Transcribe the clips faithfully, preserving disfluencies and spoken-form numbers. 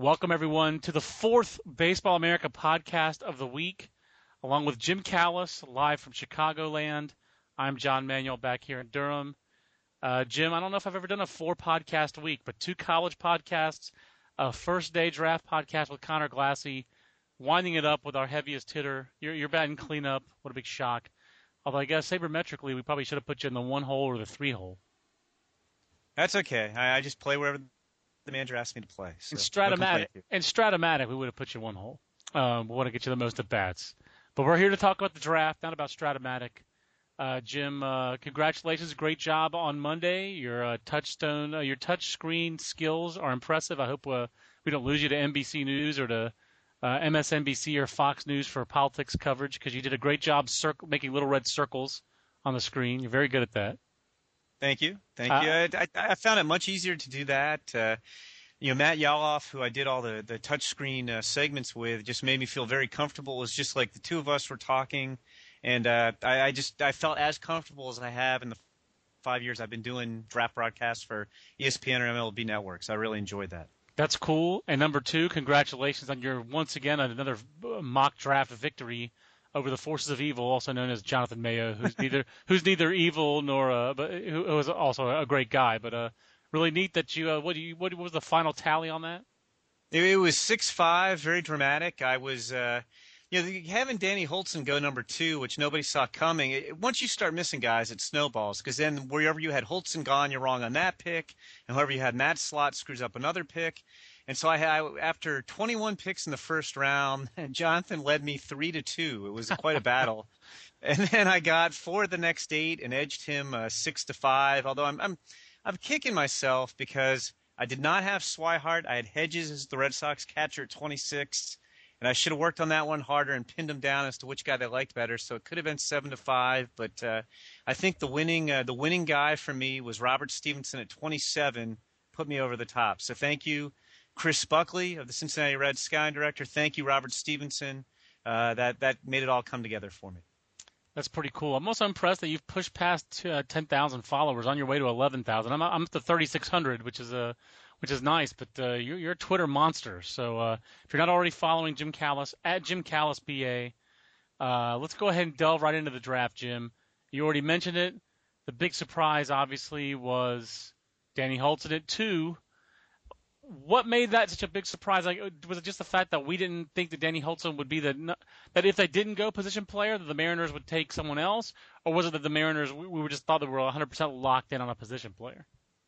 Welcome, everyone, to the fourth Baseball America podcast of the week, along with Jim Callis, live from Chicagoland. I'm John Manuel back here in Durham. Uh, Jim, I don't know if I've ever done a four-podcast week, but two college podcasts, a first-day draft podcast with Connor Glassey, winding it up with our heaviest hitter. You're, you're batting cleanup. What a big shock. Although I guess sabermetrically, we probably should have put you in the one-hole or the three-hole. That's okay. I, I just play wherever the manager asked me to play. So in Stratomatic, in Stratomatic, we would have put you one hole. Um, we want to get you the most at bats. But we're here to talk about the draft, not about Stratomatic. Uh, Jim, uh, congratulations. Great job on Monday. Your uh, touchstone, uh, your touch screen skills are impressive. I hope uh, we don't lose you to N B C News or to uh, M S N B C or Fox News for politics coverage, because you did a great job circ- making little red circles on the screen. You're very good at that. Thank you. Thank uh, you. I, I, I found it much easier to do that. Uh, you know, Matt Yaloff, who I did all the, the touchscreen uh, segments with, just made me feel very comfortable. It was just like the two of us were talking. And uh, I, I just I felt as comfortable as I have in the five years I've been doing draft broadcasts for E S P N or M L B networks. I really enjoyed that. That's cool. And number two, congratulations on your, once again, another mock draft victory over the forces of evil, also known as Jonathan Mayo, who's neither who's neither evil nor uh, but who, who was also a great guy. But uh, really neat that you. Uh, what do you? What was the final tally on that? It, it was six five, very dramatic. I was, uh, you know, having Danny Hultzen go number two, which nobody saw coming. It, once you start missing guys, it snowballs, because then wherever you had Hultzen gone, you're wrong on that pick, and whoever you had in that slot screws up another pick. And so I had, after twenty-one picks in the first round, Jonathan led me three to two. It was quite a battle. And then I got four of the next eight and edged him uh, six to five. Although I'm, I'm, I'm kicking myself because I did not have Swihart. I had Hedges as the Red Sox catcher at twenty-six, and I should have worked on that one harder and pinned him down as to which guy they liked better. So it could have been seven to five. But uh, I think the winning, uh, the winning guy for me was Robert Stevenson at twenty-seven. Put me over the top. So thank you, Chris Buckley of the Cincinnati Reds scouting director. Thank you, Robert Stevenson. Uh, that that made it all come together for me. That's pretty cool. I'm also impressed that you've pushed past uh, ten thousand followers on your way to eleven thousand. I'm I'm up to thirty-six hundred, which is a uh, which is nice. But uh, you're you're a Twitter monster. So uh, if you're not already following Jim Callis at Jim Callis B A, uh, let's go ahead and delve right into the draft, Jim. You already mentioned it. The big surprise, obviously, was Danny Hultzen at two. What made that such a big surprise? Like, was it just the fact that we didn't think that Danny Hultzen would be the that if they didn't go position player, that the Mariners would take someone else, or was it that the Mariners we, we just thought that we were one hundred percent locked in on a position player?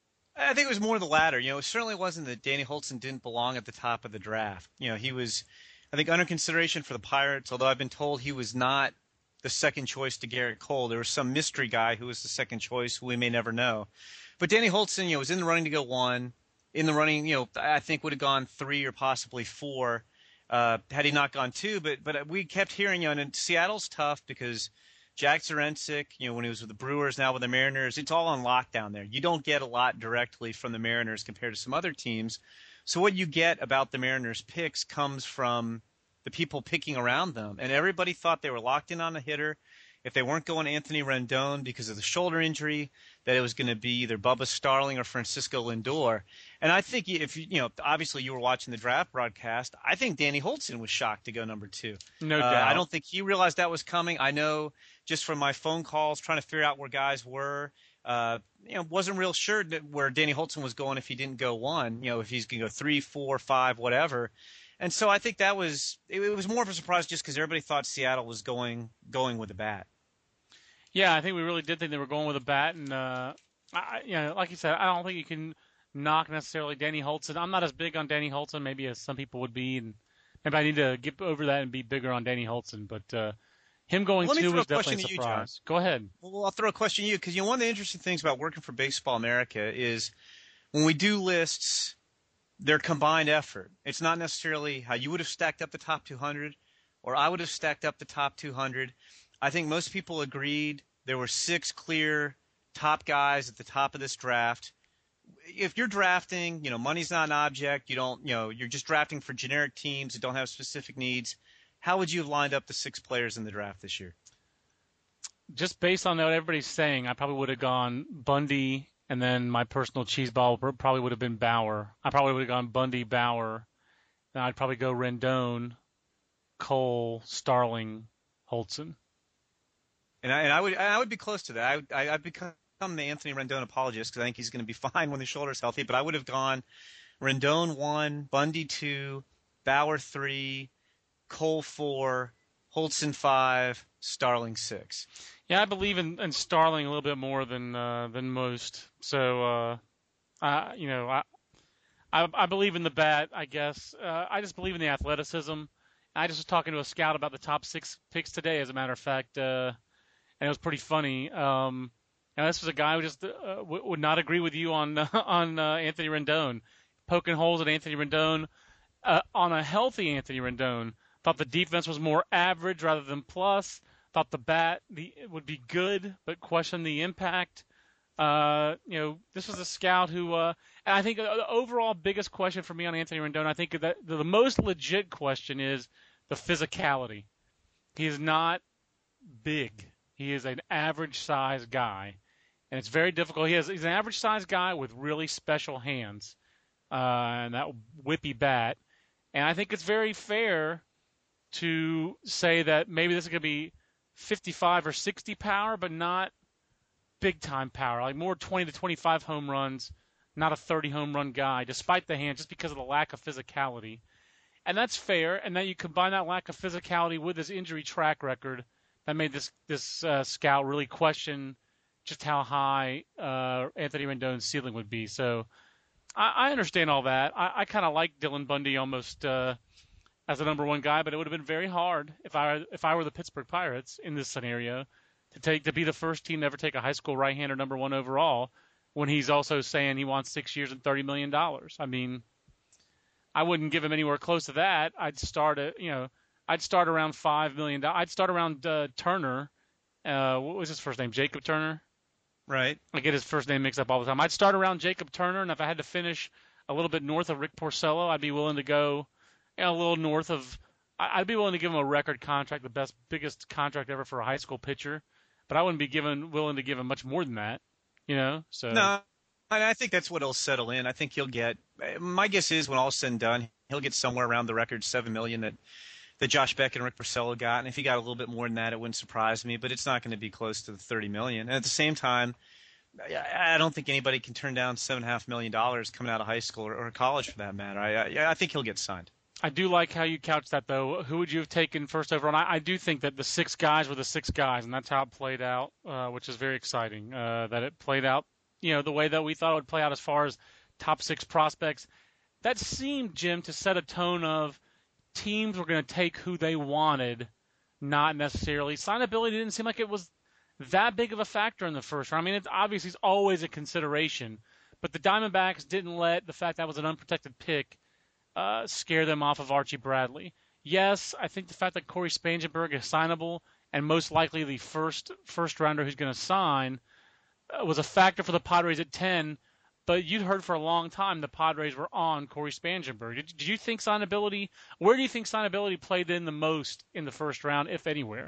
I think it was more the latter. You know, it certainly wasn't that Danny Hultzen didn't belong at the top of the draft. You know, he was, I think, under consideration for the Pirates. Although I've been told he was not the second choice to Garrett Cole. There was some mystery guy who was the second choice who we may never know. But Danny Hultzen, you know, was in the running to go one. In the running, you know, I think would have gone three or possibly four uh, had he not gone two. But but we kept hearing, you know, and Seattle's tough because Jack Zduriencik, you know, when he was with the Brewers, now with the Mariners, it's all on lockdown there. You don't get a lot directly from the Mariners compared to some other teams. So what you get about the Mariners' picks comes from the people picking around them. And everybody thought they were locked in on a hitter. If they weren't going Anthony Rendon because of the shoulder injury, that it was going to be either Bubba Starling or Francisco Lindor. And I think if you, you know, obviously you were watching the draft broadcast, I think Danny Hultzen was shocked to go number two. No uh, doubt. I don't think he realized that was coming. I know just from my phone calls trying to figure out where guys were, uh, you know, wasn't real sure that where Danny Hultzen was going if he didn't go one, you know, if he's going to go three, four, five, whatever. And so I think that was, it, it was more of a surprise just because everybody thought Seattle was going, going with a bat. Yeah, I think we really did think they were going with a bat, and uh, I, you know, like you said, I don't think you can knock necessarily Danny Hultzen. I'm not as big on Danny Hultzen maybe as some people would be, and maybe I need to get over that and be bigger on Danny Hultzen. But uh, him going well, two was definitely a surprise. You, Go ahead. Well, I'll throw a question to you because you know one of the interesting things about working for Baseball America is when we do lists, they're combined effort. It's not necessarily how you would have stacked up the top two hundred or I would have stacked up the top two hundred. I think most people agreed there were six clear top guys at the top of this draft. If you're drafting, you know, money's not an object. You don't, you know, you're just drafting for generic teams that don't have specific needs. How would you have lined up the six players in the draft this year? Just based on what everybody's saying, I probably would have gone Bundy, and then my personal cheese ball probably would have been Bauer. I probably would have gone Bundy, Bauer, then I'd probably go Rendon, Cole, Starling, Holtzen. And I, and I would I would be close to that. I, would, I I've become the Anthony Rendon apologist because I think he's going to be fine when the shoulder's healthy. But I would have gone Rendon one, Bundy two, Bauer three, Cole four, Holtzen five, Starling six. Yeah, I believe in, in Starling a little bit more than uh, than most. So, uh, I, you know, I, I I believe in the bat. I guess uh, I just believe in the athleticism. I just was talking to a scout about the top six picks today, as a matter of fact, uh, and it was pretty funny. Um, and this was a guy who just uh, w- would not agree with you on on uh, Anthony Rendon, poking holes at Anthony Rendon. Uh, on a healthy Anthony Rendon, thought the defense was more average rather than plus. Thought the bat the would be good, but questioned the impact. Uh, you know, this was a scout who, uh, and I think the overall biggest question for me on Anthony Rendon, I think that the most legit question is the physicality. He is not big. He is an average size guy, and it's very difficult. He has he's an average size guy with really special hands, uh, and that whippy bat. And I think it's very fair to say that maybe this is going to be fifty-five or sixty power, but not big time power, like more twenty to twenty-five home runs, not a thirty home run guy, despite the hand, just because of the lack of physicality. And that's fair. And then you combine that lack of physicality with his injury track record that made this this uh, scout really question just how high uh, Anthony Rendon's ceiling would be. So I, I understand all that. I, I kind of like Dylan Bundy almost uh, as a number one guy, but it would have been very hard if I if I were the Pittsburgh Pirates in this scenario to take to be the first team to ever take a high school right-hander number one overall when he's also saying he wants six years and thirty million dollars. I mean, I wouldn't give him anywhere close to that. I'd start at, you know, I'd start around five million dollars. I'd start around uh, Turner. Uh, what was his first name? Jacob Turner? Right. I get his first name mixed up all the time. I'd start around Jacob Turner, and if I had to finish a little bit north of Rick Porcello, I'd be willing to go you know, a little north of – I'd be willing to give him a record contract, the best, biggest contract ever for a high school pitcher. But I wouldn't be given willing to give him much more than that, you know. So no, I think that's what he'll settle in. I think he'll get – my guess is when all is said and done, he'll get somewhere around the record seven million dollars that – that Josh Beck and Rick Porcello got, and if he got a little bit more than that, it wouldn't surprise me. But it's not going to be close to the thirty million dollars. And at the same time, I don't think anybody can turn down seven and a half million dollars coming out of high school or, or college, for that matter. I, I, I think he'll get signed. I do like how you couch that, though. Who would you have taken first overall? And I, I do think that the six guys were the six guys, and that's how it played out, uh, which is very exciting. Uh, that it played out, you know, the way that we thought it would play out as far as top six prospects. That seemed, Jim, to set a tone of teams were going to take who they wanted, not necessarily. Signability didn't seem like it was that big of a factor in the first round. I mean, it's obviously it's always a consideration, but the Diamondbacks didn't let the fact that was an unprotected pick uh, scare them off of Archie Bradley. Yes, I think the fact that Corey Spangenberg is signable and most likely the first first rounder who's going to sign uh, was a factor for the Padres at ten. But you'd heard for a long time the Padres were on Corey Spangenberg. Did, did you think signability – where do you think signability played in the most in the first round, if anywhere?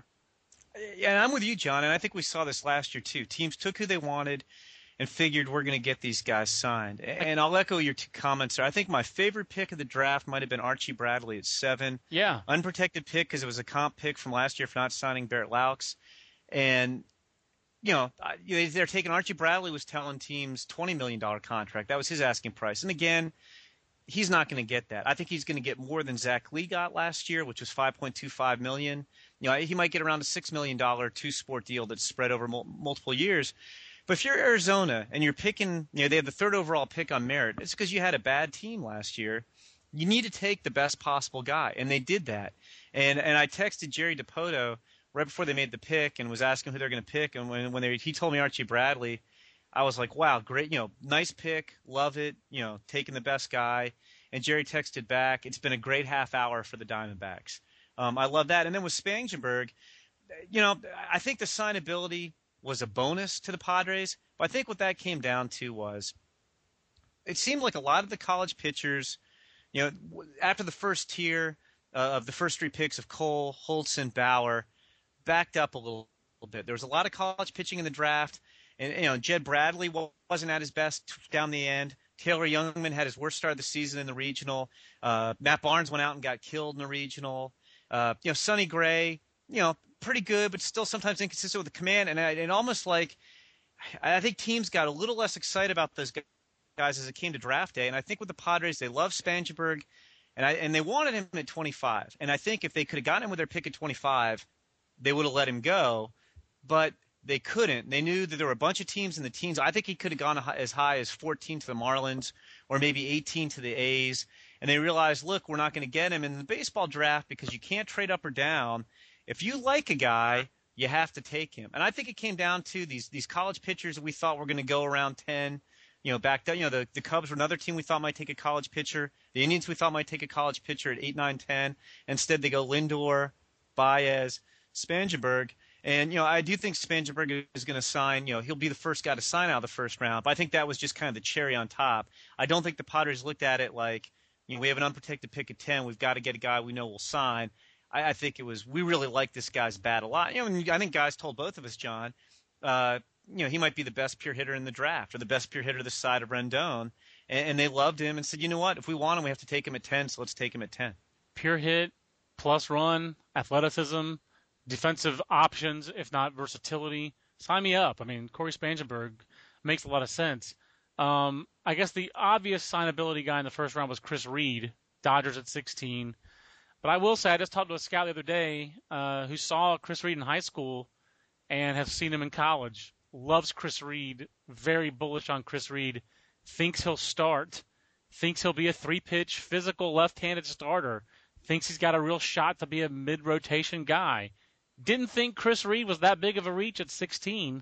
Yeah, I'm with you, John, and I think we saw this last year too. Teams took who they wanted and figured we're going to get these guys signed. And I'll echo your two comments there. I think my favorite pick of the draft might have been Archie Bradley at seven. Yeah. Unprotected pick because it was a comp pick from last year for not signing Barrett Laux. And – You know, they're taking Archie Bradley was telling teams twenty million dollars contract. That was his asking price. And again, he's not going to get that. I think he's going to get more than Zach Lee got last year, which was five point two five million dollars. You know, he might get around a six million dollars two-sport deal that's spread over mul- multiple years. But if you're Arizona and you're picking, you know, they have the third overall pick on merit, it's because you had a bad team last year. You need to take the best possible guy, and they did that. And and I texted Jerry Dipoto right before they made the pick and was asking who they're going to pick. And when when they he told me Archie Bradley, I was like, wow, great, you know, nice pick, love it, you know, taking the best guy. And Jerry texted back, it's been a great half hour for the Diamondbacks. Um, I love that. And then with Spangenberg, you know, I think the signability was a bonus to the Padres. But I think what that came down to was it seemed like a lot of the college pitchers, you know, after the first tier uh, of the first three picks of Cole, Holtzen, Bauer, backed up a little, little bit. There was a lot of college pitching in the draft, and you know Jed Bradley wasn't at his best down the end. Taylor Youngman had his worst start of the season in the regional. Uh, Matt Barnes went out and got killed in the regional. Uh, you know, Sonny Gray, you know, pretty good, but still sometimes inconsistent with the command. And, and almost like I think teams got a little less excited about those guys as it came to draft day. And I think with the Padres, they love Spangenberg, and I and they wanted him at twenty-five. And I think if they could have gotten him with their pick at twenty-five, they would have let him go. But they couldn't. They knew that there were a bunch of teams in the teens. I think he could have gone as high as fourteen to the Marlins or maybe eighteen to the A's. And they realized, look, we're not going to get him in the baseball draft because you can't trade up or down. If you like a guy, you have to take him. And I think it came down to these these college pitchers that we thought were going to go around ten. You know, back then, you know, the, the Cubs were another team we thought might take a college pitcher. The Indians we thought might take a college pitcher at eight, nine, ten. Instead, they go Lindor, Baez, Spangenberg. And, you know, I do think Spangenberg is going to sign, you know, he'll be the first guy to sign out of the first round. But I think that was just kind of the cherry on top. I don't think the Padres looked at it like, you know, we have an unprotected pick at ten. We've got to get a guy we know will sign. I, I think it was, we really like this guy's bat a lot. You know, I think guys told both of us, John, uh, you know, he might be the best pure hitter in the draft or the best pure hitter this side of Rendon. And, and they loved him and said, you know what, if we want him, we have to take him at ten, so let's take him at ten. Pure hit, plus run, athleticism, defensive options, if not versatility. Sign me up. I mean, Corey Spangenberg makes a lot of sense. Um, I guess the obvious signability guy in the first round was Chris Reed, Dodgers at sixteen. But I will say, I just talked to a scout the other day uh, who saw Chris Reed in high school and has seen him in college. Loves Chris Reed, very bullish on Chris Reed, thinks he'll start, thinks he'll be a three-pitch, physical, left-handed starter, thinks he's got a real shot to be a mid-rotation guy. Didn't think Chris Reed was that big of a reach at sixteen.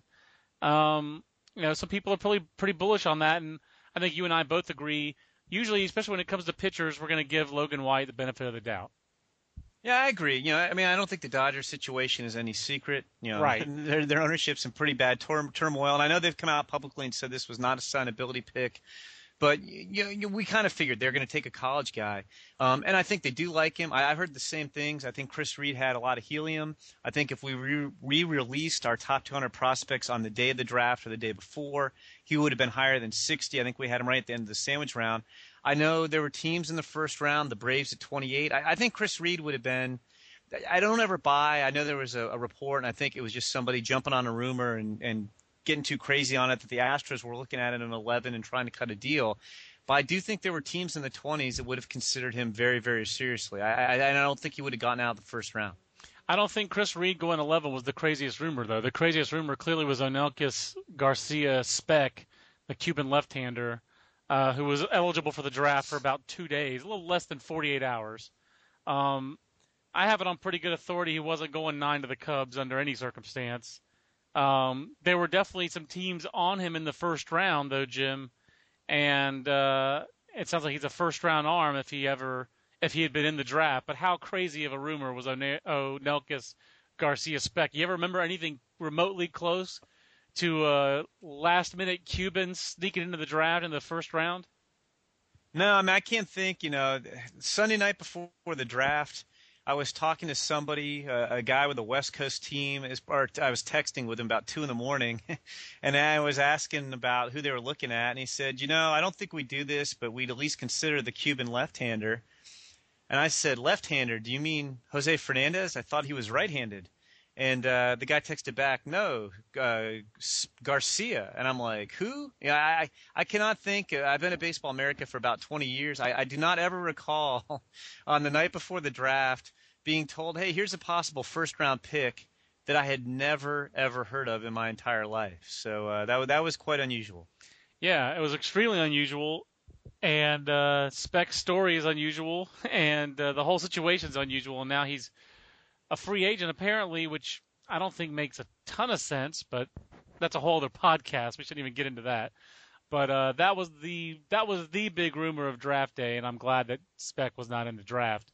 Um, you know, some people are pretty pretty bullish on that, and I think you and I both agree. Usually, especially when it comes to pitchers, we're going to give Logan White the benefit of the doubt. Yeah, I agree. You know, I mean, I don't think the Dodgers situation is any secret. You know, right? Their their ownership's in pretty bad tur- turmoil, and I know they've come out publicly and said this was not a signability pick. But you, you, we kind of figured they're going to take a college guy. Um, and I think they do like him. I, I heard the same things. I think Chris Reed had a lot of helium. I think if we re- re-released our top two hundred prospects on the day of the draft or the day before, he would have been higher than sixty. I think we had him right at the end of the sandwich round. I know there were teams in the first round, the Braves at twenty-eight. I, I think Chris Reed would have been – I don't ever buy. I know there was a, a report, and I think it was just somebody jumping on a rumor and, and – getting too crazy on it that the Astros were looking at it in eleven and trying to cut a deal. But I do think there were teams in the twenties that would have considered him very, very seriously. I, I, I don't think he would have gotten out of the first round. I don't think Chris Reed going eleven was the craziest rumor, though. The craziest rumor clearly was Onelkis Garcia Speck, the Cuban left-hander, uh, who was eligible for the draft for about two days, a little less than forty-eight hours. Um, I have it on pretty good authority he wasn't going nine to the Cubs under any circumstance. Um, there were definitely some teams on him in the first round, though, Jim, and uh, it sounds like he's a first-round arm if he ever if he had been in the draft. But how crazy of a rumor was Onelkis Garcia Speck? You ever remember anything remotely close to a last-minute Cuban sneaking into the draft in the first round? No, I mean I can't think. You know, Sunday night before the draft, I was talking to somebody, uh, a guy with a West Coast team, or I was texting with him about two in the morning, and I was asking about who they were looking at, and he said, you know, I don't think we do this, but we'd at least consider the Cuban left-hander. And I said, left-hander, do you mean Jose Fernandez? I thought he was right-handed. And uh, the guy texted back, no, uh, Garcia. And I'm like, who? Yeah, I I cannot think. I've been at Baseball America for about twenty years. I, I do not ever recall on the night before the draft being told, hey, here's a possible first-round pick that I had never, ever heard of in my entire life. So uh, that, that was quite unusual. Yeah, it was extremely unusual. And uh, Speck's story is unusual. And uh, the whole situation is unusual. And now he's a free agent, apparently, which I don't think makes a ton of sense, but that's a whole other podcast. We shouldn't even get into that. But uh, that was the that was the big rumor of draft day, and I'm glad that Speck was not in the draft.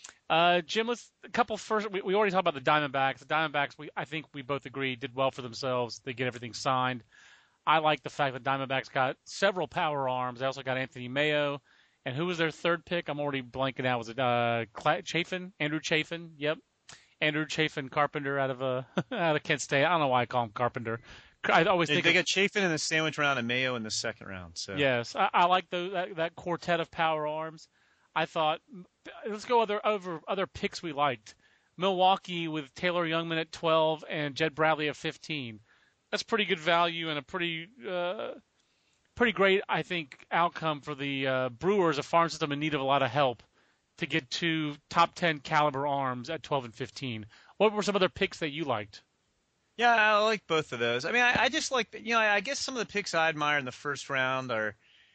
Uh, Jim, let's a couple first. We, we already talked about the Diamondbacks. The Diamondbacks, we I think we both agree, did well for themselves. They get everything signed. I like the fact that Diamondbacks got several power arms. They also got Anthony Mayo. And who was their third pick? I'm already blanking out. Was it uh, Chafin? Andrew Chafin? Yep. Andrew Chafin Carpenter out of uh, out of Kent State. I don't know why I call him Carpenter. I always They, think they of, got Chafin in the sandwich round and Mayo in the second round. So yes, I, I like those, that, that quartet of power arms. I thought let's go other over other picks we liked. Milwaukee with Taylor Youngman at twelve and Jed Bradley at fifteen. That's pretty good value and a pretty uh, pretty great, I think, outcome for the uh, Brewers, a farm system in need of a lot of help, to get two top ten caliber arms at twelve and fifteen. What were some other picks that you liked? yeah, I like both of those. I mean, I, I just like you know, I, I guess some of the picks I admire in the first round are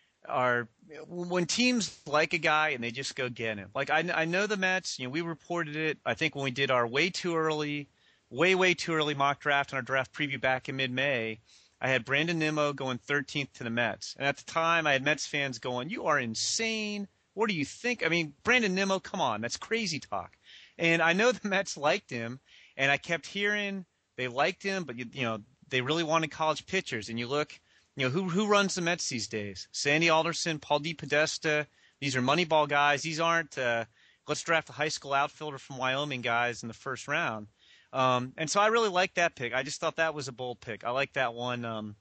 are when teams like a guy and they just go get him. Like I, I know the Mets. You know, we reported it. I think when we did our way too early, way way too early mock draft and our draft preview back in mid-May. I had Brandon Nimmo going thirteenth to the Mets, and at the time I had Mets fans going, "You are insane. What do you think?" I mean, Brandon Nimmo, come on, that's crazy talk. And I know the Mets liked him, and I kept hearing they liked him, but you, you know they really wanted college pitchers. And you look. You know, who who runs the Mets these days? Sandy Alderson, Paul DePodesta. These are Moneyball guys. These aren't uh, let's draft a high school outfielder from Wyoming guys in the first round. Um, and so I really liked that pick. I just thought that was a bold pick. I liked that one um,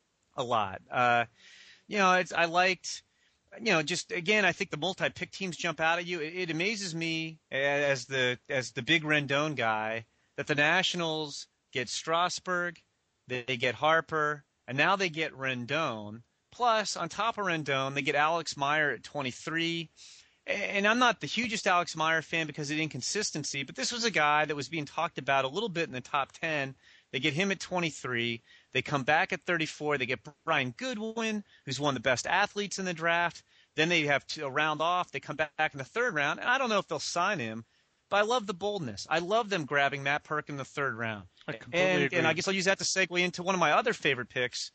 a lot. Uh, you know, it's, I liked, you know, just again, I think the multi-pick teams jump out at you. It, it amazes me as the as the big Rendon guy that the Nationals get Strasburg, they, they get Harper. And now they get Rendon. Plus, on top of Rendon, they get Alex Meyer at twenty-three. And I'm not the hugest Alex Meyer fan because of the inconsistency, but this was a guy that was being talked about a little bit in the top ten. They get him at twenty-three. They come back at thirty-four. They get Brian Goodwin, who's one of the best athletes in the draft. Then they have to, a round off. They come back in the third round. And I don't know if they'll sign him, but I love the boldness. I love them grabbing Matt Perk in the third round. I completely and, agree. and I guess I'll use that to segue into one of my other favorite picks.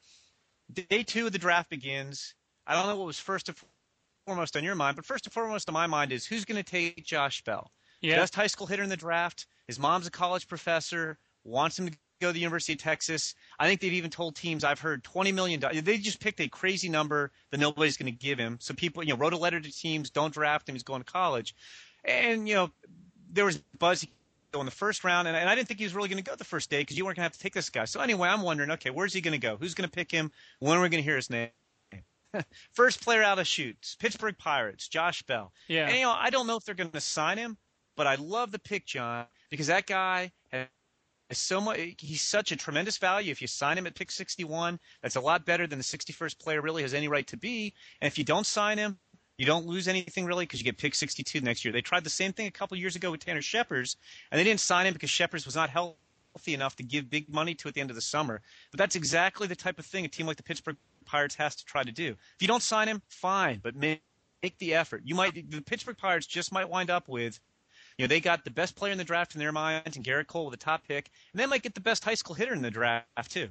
Day two of the draft begins. I don't know what was first and foremost on your mind, but first and foremost on my mind is who's going to take Josh Bell? Yeah. Best high school hitter in the draft. His mom's a college professor, wants him to go to the University of Texas. I think they've even told teams, I've heard twenty million dollars. They just picked a crazy number that nobody's going to give him. So people, you know, wrote a letter to teams, don't draft him, he's going to college. And, you know, there was buzz go in the first round, and, and I didn't think he was really going to go the first day because you weren't going to have to take this guy. So anyway, I'm wondering, okay, where's he going to go? Who's going to pick him? When are we going to hear his name? First player out of shoots, Pittsburgh Pirates, Josh Bell. Yeah. And, you know, I don't know if they're going to sign him, but I love the pick, John, because that guy has so much. He's such a tremendous value. If you sign him at pick sixty-one, that's a lot better than the sixty-first player really has any right to be. And if you don't sign him, you don't lose anything really because you get pick sixty-two next year. They tried the same thing a couple years ago with Tanner Scheppers, and they didn't sign him because Scheppers was not healthy enough to give big money to at the end of the summer. But that's exactly the type of thing a team like the Pittsburgh Pirates has to try to do. If you don't sign him, fine, but make, make the effort. You might the Pittsburgh Pirates just might wind up with, you know, they got the best player in the draft in their minds, and Garrett Cole with the top pick, and they might get the best high school hitter in the draft too.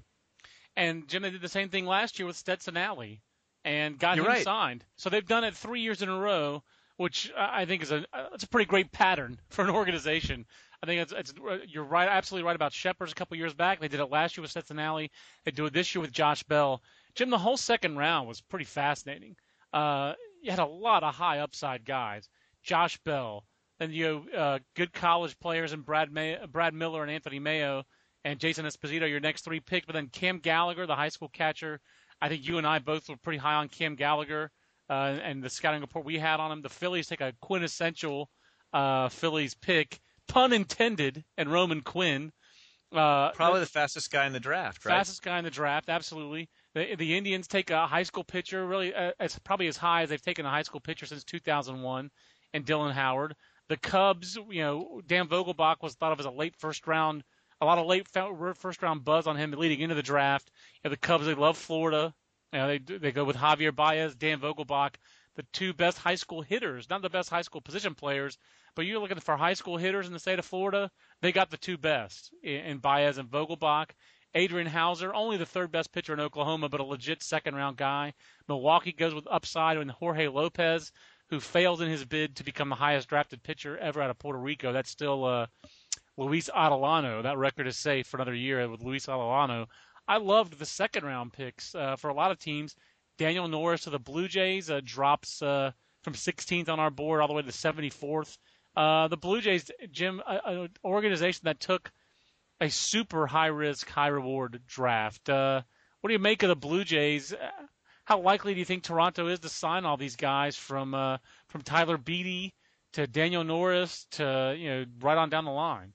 And Jim, they did the same thing last year with Stetson Alley. And got You're him right. signed. So they've done it three years in a row, which I think is a it's a pretty great pattern for an organization. I think it's, it's you're right, absolutely right about Scheppers a couple years back. They did it last year with Stetson Alley. They do it this year with Josh Bell. Jim, the whole second round was pretty fascinating. Uh, you had a lot of high upside guys. Josh Bell, then you uh, good college players in Brad May, Brad Miller and Anthony Mayo and Jason Esposito, your next three picks. But then Cam Gallagher, the high school catcher. I think you and I both were pretty high on Cam Gallagher uh, and the scouting report we had on him. The Phillies take a quintessential uh, Phillies pick, pun intended, and Roman Quinn. Uh, Probably the fastest guy in the draft, right? Fastest guy in the draft, absolutely. The, the Indians take a high school pitcher, really, uh, it's probably as high as they've taken a high school pitcher since two thousand one, and Dylan Howard. The Cubs, you know, Dan Vogelbach was thought of as a late first round. A lot of late first round buzz on him leading into the draft. You know, the Cubs, they love Florida. You know, they they go with Javier Baez, Dan Vogelbach, the two best high school hitters, not the best high school position players, but you're looking for high school hitters in the state of Florida. They got the two best in, in Baez and Vogelbach. Adrian Hauser, only the third best pitcher in Oklahoma, but a legit second round guy. Milwaukee goes with upside in Jorge Lopez, who failed in his bid to become the highest drafted pitcher ever out of Puerto Rico. That's still uh, Luis Adelano. That record is safe for another year with Luis Adelano. I loved the second round picks uh, for a lot of teams. Daniel Norris of the Blue Jays uh, drops uh, from sixteenth on our board all the way to seventy-fourth. Uh, the Blue Jays, Jim, an organization that took a super high risk, high reward draft. Uh, what do you make of the Blue Jays? Uh, How likely do you think Toronto is to sign all these guys from uh, from Tyler Beede to Daniel Norris to you know right on down the line?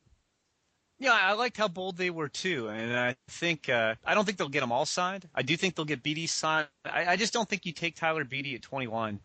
Yeah, I liked how bold they were too, and I think uh, I don't think they'll get them all signed. I do think they'll get Beede signed. I, I just don't think you take Tyler Beede at twenty-one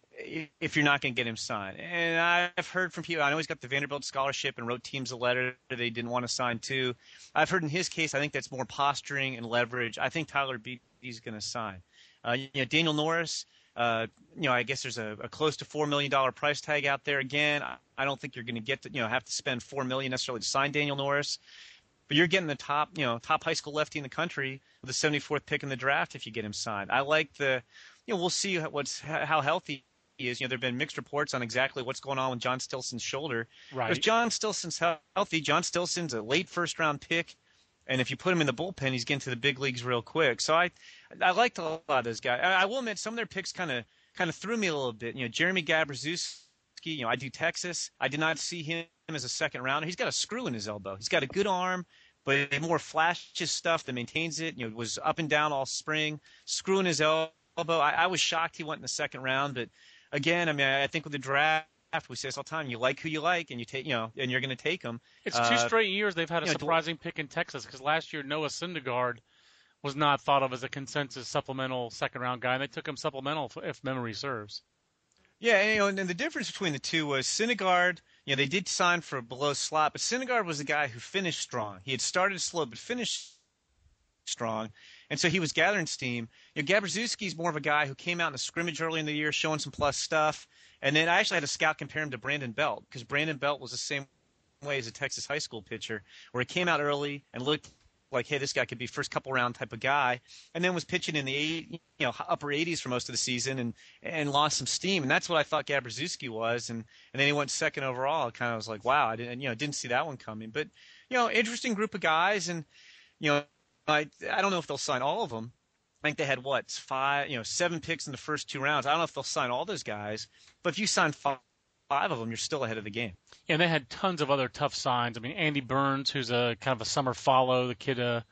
if you're not going to get him signed. And I've heard from people. I know he's got the Vanderbilt scholarship and wrote teams a letter they didn't want to sign too. I've heard in his case, I think that's more posturing and leverage. I think Tyler Beede's going to sign. Uh, you know, Daniel Norris. Uh, you know, I guess there's a, a close to four million dollar price tag out there. Again, I, I don't think you're going to get to, you know, have to spend four million necessarily to sign Daniel Norris, but you're getting the top, you know, top high school lefty in the country with the seventy-fourth pick in the draft if you get him signed. I like the, you know, we'll see what's how healthy he is. You know, there've been mixed reports on exactly what's going on with John Stilson's shoulder. Right. If John Stilson's healthy, John Stilson's a late first round pick. And if you put him in the bullpen, he's getting to the big leagues real quick. So I, I liked a lot of those guys. I, I will admit some of their picks kind of, kind of threw me a little bit. You know, Jeremy Gabraszewski. You know, I do Texas. I did not see him as a second rounder. He's got a screw in his elbow. He's got a good arm, but more flashes stuff that maintains it. You know, was up and down all spring. Screw in his elbow. I, I was shocked he went in the second round. But again, I mean, I think with the draft, we say this all the time. You like who you like, and you take, you know, and you're going to take them. It's two uh, straight years they've had a you know, surprising pick in Texas because last year Noah Syndergaard was not thought of as a consensus supplemental second round guy, and they took him supplemental if memory serves. Yeah, and, you know, and the difference between the two was Syndergaard. You know, they did sign for below slot, but Syndergaard was a guy who finished strong. He had started slow but finished strong, and so he was gathering steam. You know, Gabraszewski's more of a guy who came out in a scrimmage early in the year, showing some plus stuff. And then I actually had a scout compare him to Brandon Belt because Brandon Belt was the same way as a Texas high school pitcher, where he came out early and looked like, hey, this guy could be first couple round type of guy, and then was pitching in the eight, you know, upper eighties for most of the season and and lost some steam. And that's what I thought Gabraszewski was. And and then he went second overall. I kind of was like, wow, I didn't, you know, didn't see that one coming. But you know, interesting group of guys, and you know, I I don't know if they'll sign all of them. I think they had what five, you know, seven picks in the first two rounds. I don't know if they'll sign all those guys, but if you sign five, five of them, you're still ahead of the game. Yeah, and they had tons of other tough signs. I mean, Andy Burns, who's a kind of a summer follow, the kid uh,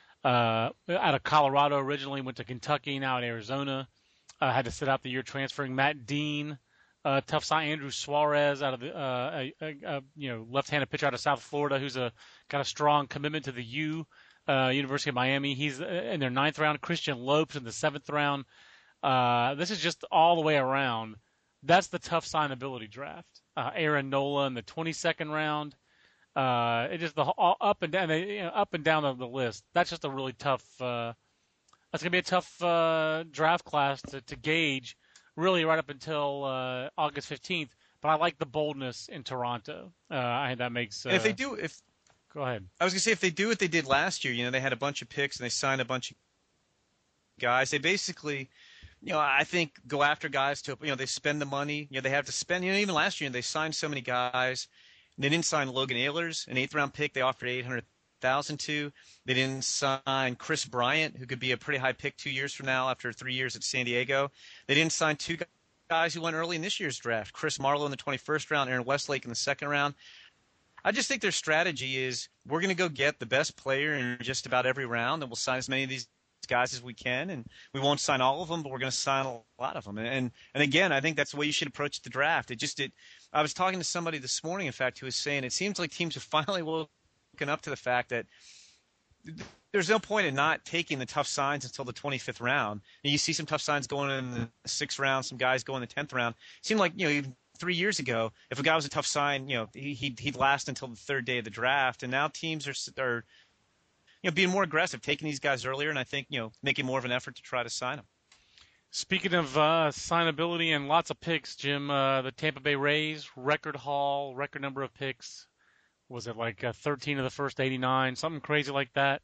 uh, out of Colorado originally, went to Kentucky, now in Arizona, uh, had to sit out the year transferring. Matt Dean, uh, tough sign. Andrew Suarez out of the uh, a, a, a, you know left-handed pitcher out of South Florida, who's a got a strong commitment to the U. Uh, University of Miami. He's in their ninth round. Christian Lopes in the seventh round. Uh, this is just all the way around. That's the tough signability draft. Uh, Aaron Nola in the twenty-second round. Uh, it just the all up and down, you know, up and down the, the list. That's just a really tough. Uh, that's gonna be a tough uh, draft class to, to gauge, really, right up until uh, August fifteenth. But I like the boldness in Toronto. Uh, I think that makes. Uh, and if they do, if Go ahead. I was going to say, if they do what they did last year, you know, they had a bunch of picks and they signed a bunch of guys. They basically, you know, I think go after guys to, you know, they spend the money. You know, they have to spend, you know, even last year they signed so many guys. They didn't sign Logan Ehlers, an eighth round pick. They offered eight hundred thousand dollars to. They didn't sign Chris Bryant, who could be a pretty high pick two years from now after three years at San Diego. They didn't sign two guys who went early in this year's draft, Chris Marlowe in the twenty-first round, Aaron Westlake in the second round. I just think their strategy is we're going to go get the best player in just about every round, and we'll sign as many of these guys as we can, and we won't sign all of them, but we're going to sign a lot of them. And and again, I think that's the way you should approach the draft. It just it. I was talking to somebody this morning, in fact, who was saying it seems like teams have finally woken up to the fact that there's no point in not taking the tough signs until the twenty-fifth round. And you see some tough signs going in the sixth round, some guys going in the tenth round. It seemed like, you know, even three years ago, if a guy was a tough sign, you know, he, he'd, he'd last until the third day of the draft. And now teams are, are, you know, being more aggressive, taking these guys earlier, and I think, you know, making more of an effort to try to sign them. Speaking of uh, signability and lots of picks, Jim, uh, the Tampa Bay Rays, record haul, record number of picks. Was it like uh, thirteen of the first eighty-nine, something crazy like that?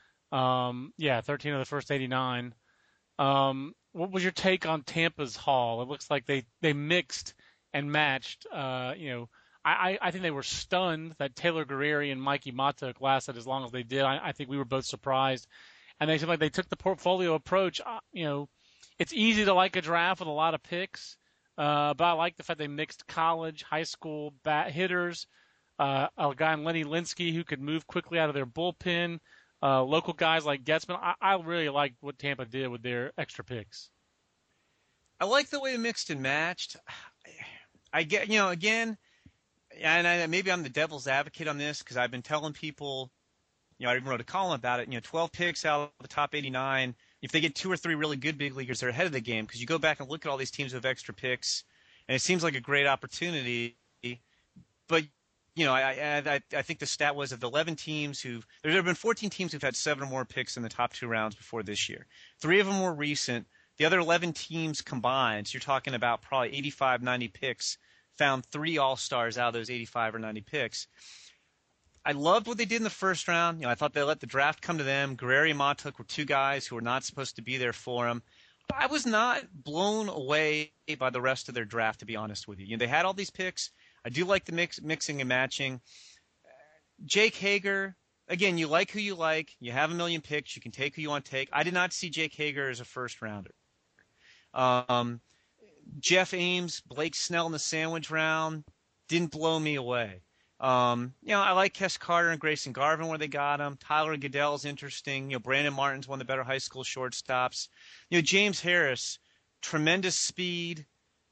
Um, yeah, thirteen of the first eighty-nine. Um, what was your take on Tampa's haul? It looks like they, they mixed and matched. Uh, you know, I, I think they were stunned that Taylor Guerrieri and Mikey Matuk lasted as long as they did. I, I think we were both surprised. And they seemed like they took the portfolio approach. Uh, you know, it's easy to like a draft with a lot of picks, uh, but I like the fact they mixed college, high school bat hitters, uh, a guy in Lenny Linsky who could move quickly out of their bullpen, uh, local guys like Getzman. I, I really like what Tampa did with their extra picks. I like the way it mixed and matched. I get, you know, again, and I, maybe I'm the devil's advocate on this because I've been telling people, you know, I even wrote a column about it. You know, twelve picks out of the top eighty-nine. If they get two or three really good big leaguers, they're ahead of the game because you go back and look at all these teams with extra picks, and it seems like a great opportunity. But you know, I I, I think the stat was of the eleven teams who there have been fourteen teams who've had seven or more picks in the top two rounds before this year. Three of them were recent. The other eleven teams combined, so you're talking about probably eighty-five, ninety picks, found three All-Stars out of those eighty-five or ninety picks. I loved what they did in the first round. You know, I thought they let the draft come to them. Guerrero and Montauk were two guys who were not supposed to be there for them. I was not blown away by the rest of their draft, to be honest with you. You know, they had all these picks. I do like the mix, mixing and matching. Jake Hager, again, you like who you like. You have a million picks. You can take who you want to take. I did not see Jake Hager as a first rounder. Um, Jeff Ames, Blake Snell in the sandwich round didn't blow me away. Um, you know, I like Kes Carter and Grayson Garvin where they got him. Tyler Goodell's interesting. You know, Brandon Martin's one of the better high school shortstops. You know, James Harris, tremendous speed.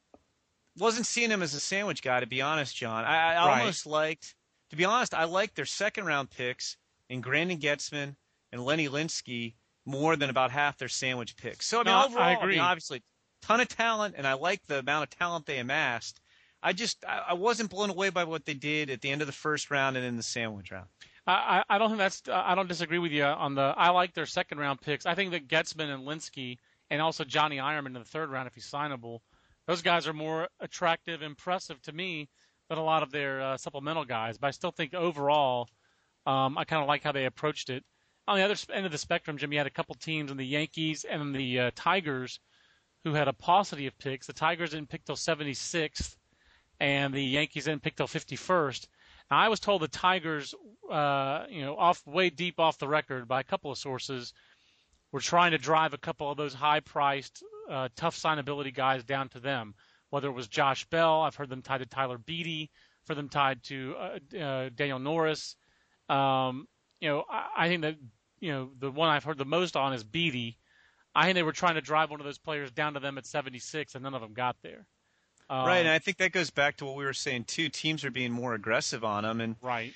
Wasn't seeing him as a sandwich guy, to be honest, John. I, I Right. almost liked, to be honest, I liked their second round picks in Grandon Getzman and Lenny Linsky more than about half their sandwich picks. So, I mean, No, I overall, I agree. mean, obviously, ton of talent, and I like the amount of talent they amassed. I just I, I wasn't blown away by what they did at the end of the first round and in the sandwich round. I, I I don't think that's I don't disagree with you on the. I like their second round picks. I think that Getzman and Linsky and also Johnny Ironman in the third round, if he's signable, those guys are more attractive, impressive to me than a lot of their uh, supplemental guys. But I still think overall, um, I kind of like how they approached it. On the other end of the spectrum, Jim, you had a couple teams in the Yankees and the uh, Tigers who had a paucity of picks. The Tigers didn't pick till seventy-sixth, and the Yankees didn't pick till fifty-first. Now, I was told the Tigers, uh, you know, off way deep off the record by a couple of sources, were trying to drive a couple of those high-priced, uh, tough signability guys down to them. Whether it was Josh Bell, I've heard them tied to Tyler Beatty, for them tied to uh, uh, Daniel Norris. Um, you know, I, I think that you know the one I've heard the most on is Beatty. I think they were trying to drive one of those players down to them at seventy-six, and none of them got there. Um, Right, and I think that goes back to what we were saying too. Teams are being more aggressive on them, and right.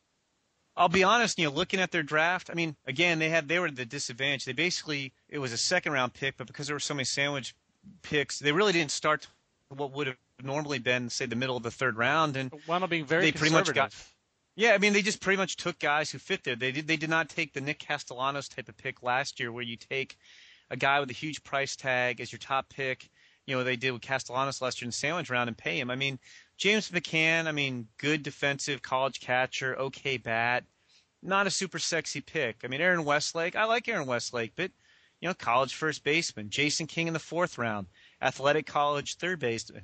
I'll be honest. You know, looking at their draft, I mean, again, they had they were at the disadvantage. They basically it was a second round pick, but because there were so many sandwich picks, they really didn't start what would have normally been, say, the middle of the third round, and Wound up being very they pretty conservative. much got. Yeah, I mean, they just pretty much took guys who fit there. They did. They did not take the Nick Castellanos type of pick last year, where you take a guy with a huge price tag as your top pick. You know, they did with Castellanos last year in the sandwich round and pay him. I mean, James McCann, I mean, good defensive college catcher, okay bat, not a super sexy pick. I mean, Aaron Westlake, I like Aaron Westlake, but, you know, college first baseman. Jason King in the fourth round, athletic college third baseman.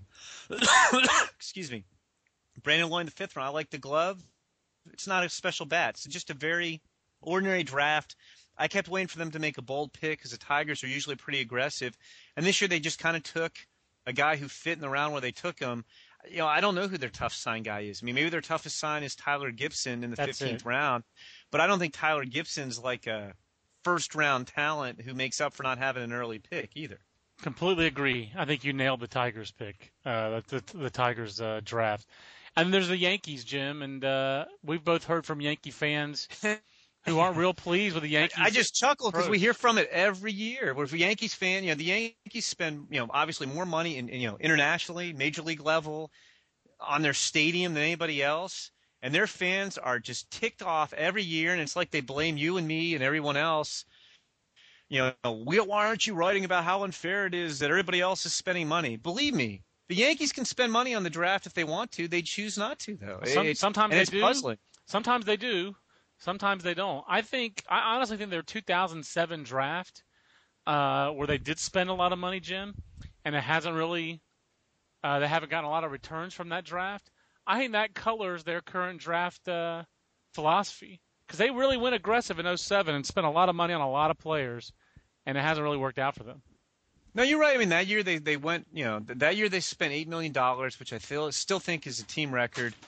Excuse me. Brandon Lloyd in the fifth round, I like the glove. It's not a special bat. It's just a very ordinary draft. I kept waiting for them to make a bold pick because the Tigers are usually pretty aggressive. And this year they just kind of took a guy who fit in the round where they took him. You know, I don't know who their tough sign guy is. I mean, maybe their toughest sign is Tyler Gibson in the That's fifteenth it. round. But I don't think Tyler Gibson's like a first-round talent who makes up for not having an early pick either. Completely agree. I think you nailed the Tigers pick, uh, the, the, the Tigers uh, draft. And there's the Yankees, Jim, and uh, we've both heard from Yankee fans who aren't real pleased with the Yankees. I just chuckle because we approach. hear from it every year. We're a Yankees fan. You know, the Yankees spend, you know, obviously more money in, in, you know, internationally, major league level, on their stadium than anybody else, and their fans are just ticked off every year. And it's like they blame you and me and everyone else. You know, we, why aren't you writing about how unfair it is that everybody else is spending money? Believe me, the Yankees can spend money on the draft if they want to. They choose not to, though. Some, It's- sometimes and they it's do. puzzling. Sometimes they do. Sometimes they don't. I think I honestly think their two thousand seven draft, uh, where they did spend a lot of money, Jim, and it hasn't really, uh, they haven't gotten a lot of returns from that draft. I think that colors their current draft uh, philosophy because they really went aggressive in oh seven and spent a lot of money on a lot of players, and it hasn't really worked out for them. No, you're right. I mean, that year they, they went, you know, that year they spent eight million dollars, which I feel still think is a team record.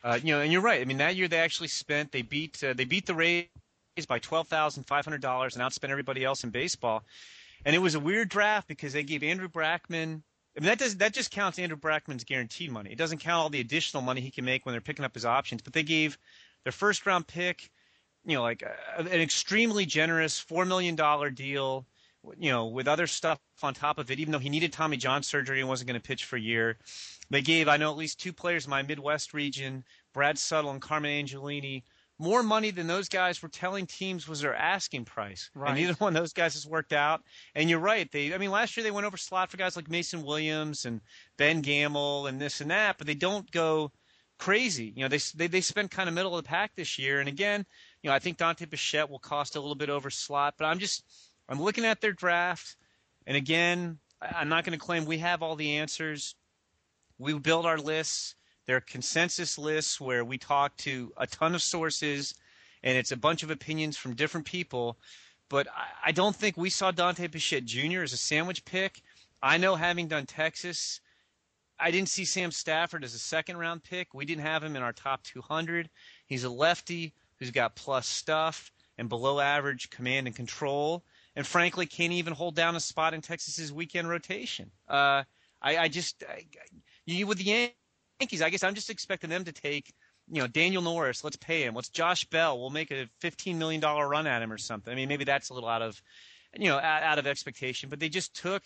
Uh, you know, and you're right. I mean, that year they actually spent they beat uh, they beat the Rays by twelve thousand five hundred dollars and outspent everybody else in baseball. And it was a weird draft because they gave Andrew Brackman. I mean, that does that just counts Andrew Brackman's guaranteed money. It doesn't count all the additional money he can make when they're picking up his options. But they gave their first round pick, you know, like a, an extremely generous four million dollar deal, you know, with other stuff on top of it. Even though he needed Tommy John surgery and wasn't going to pitch for a year, they gave I know at least two players in my Midwest region, Brad Suttle and Carmen Angelini, more money than those guys were telling teams was their asking price. Right. And neither one of those guys has worked out. And you're right. They, I mean, last year they went over slot for guys like Mason Williams and Ben Gamel and this and that, but they don't go crazy. You know, they they, they spend kind of middle of the pack this year. And again, you know, I think Dante Bichette will cost a little bit over slot, but I'm just I'm looking at their draft. And again, I'm not going to claim we have all the answers. We build our lists. They're consensus lists where we talk to a ton of sources, and it's a bunch of opinions from different people. But I, I don't think we saw Dante Bichette Junior as a sandwich pick. I know, having done Texas, I didn't see Sam Stafford as a second-round pick. We didn't have him in our top two hundred. He's a lefty who's got plus stuff and below-average command and control, and frankly can't even hold down a spot in Texas's weekend rotation. Uh, I, I just I, you with the Yankees. Yankees, I guess I'm just expecting them to take, you know, Daniel Norris. Let's pay him. What's Josh Bell? We'll make a fifteen million dollars run at him or something. I mean, maybe that's a little out of, you know, out, out of expectation. But they just took,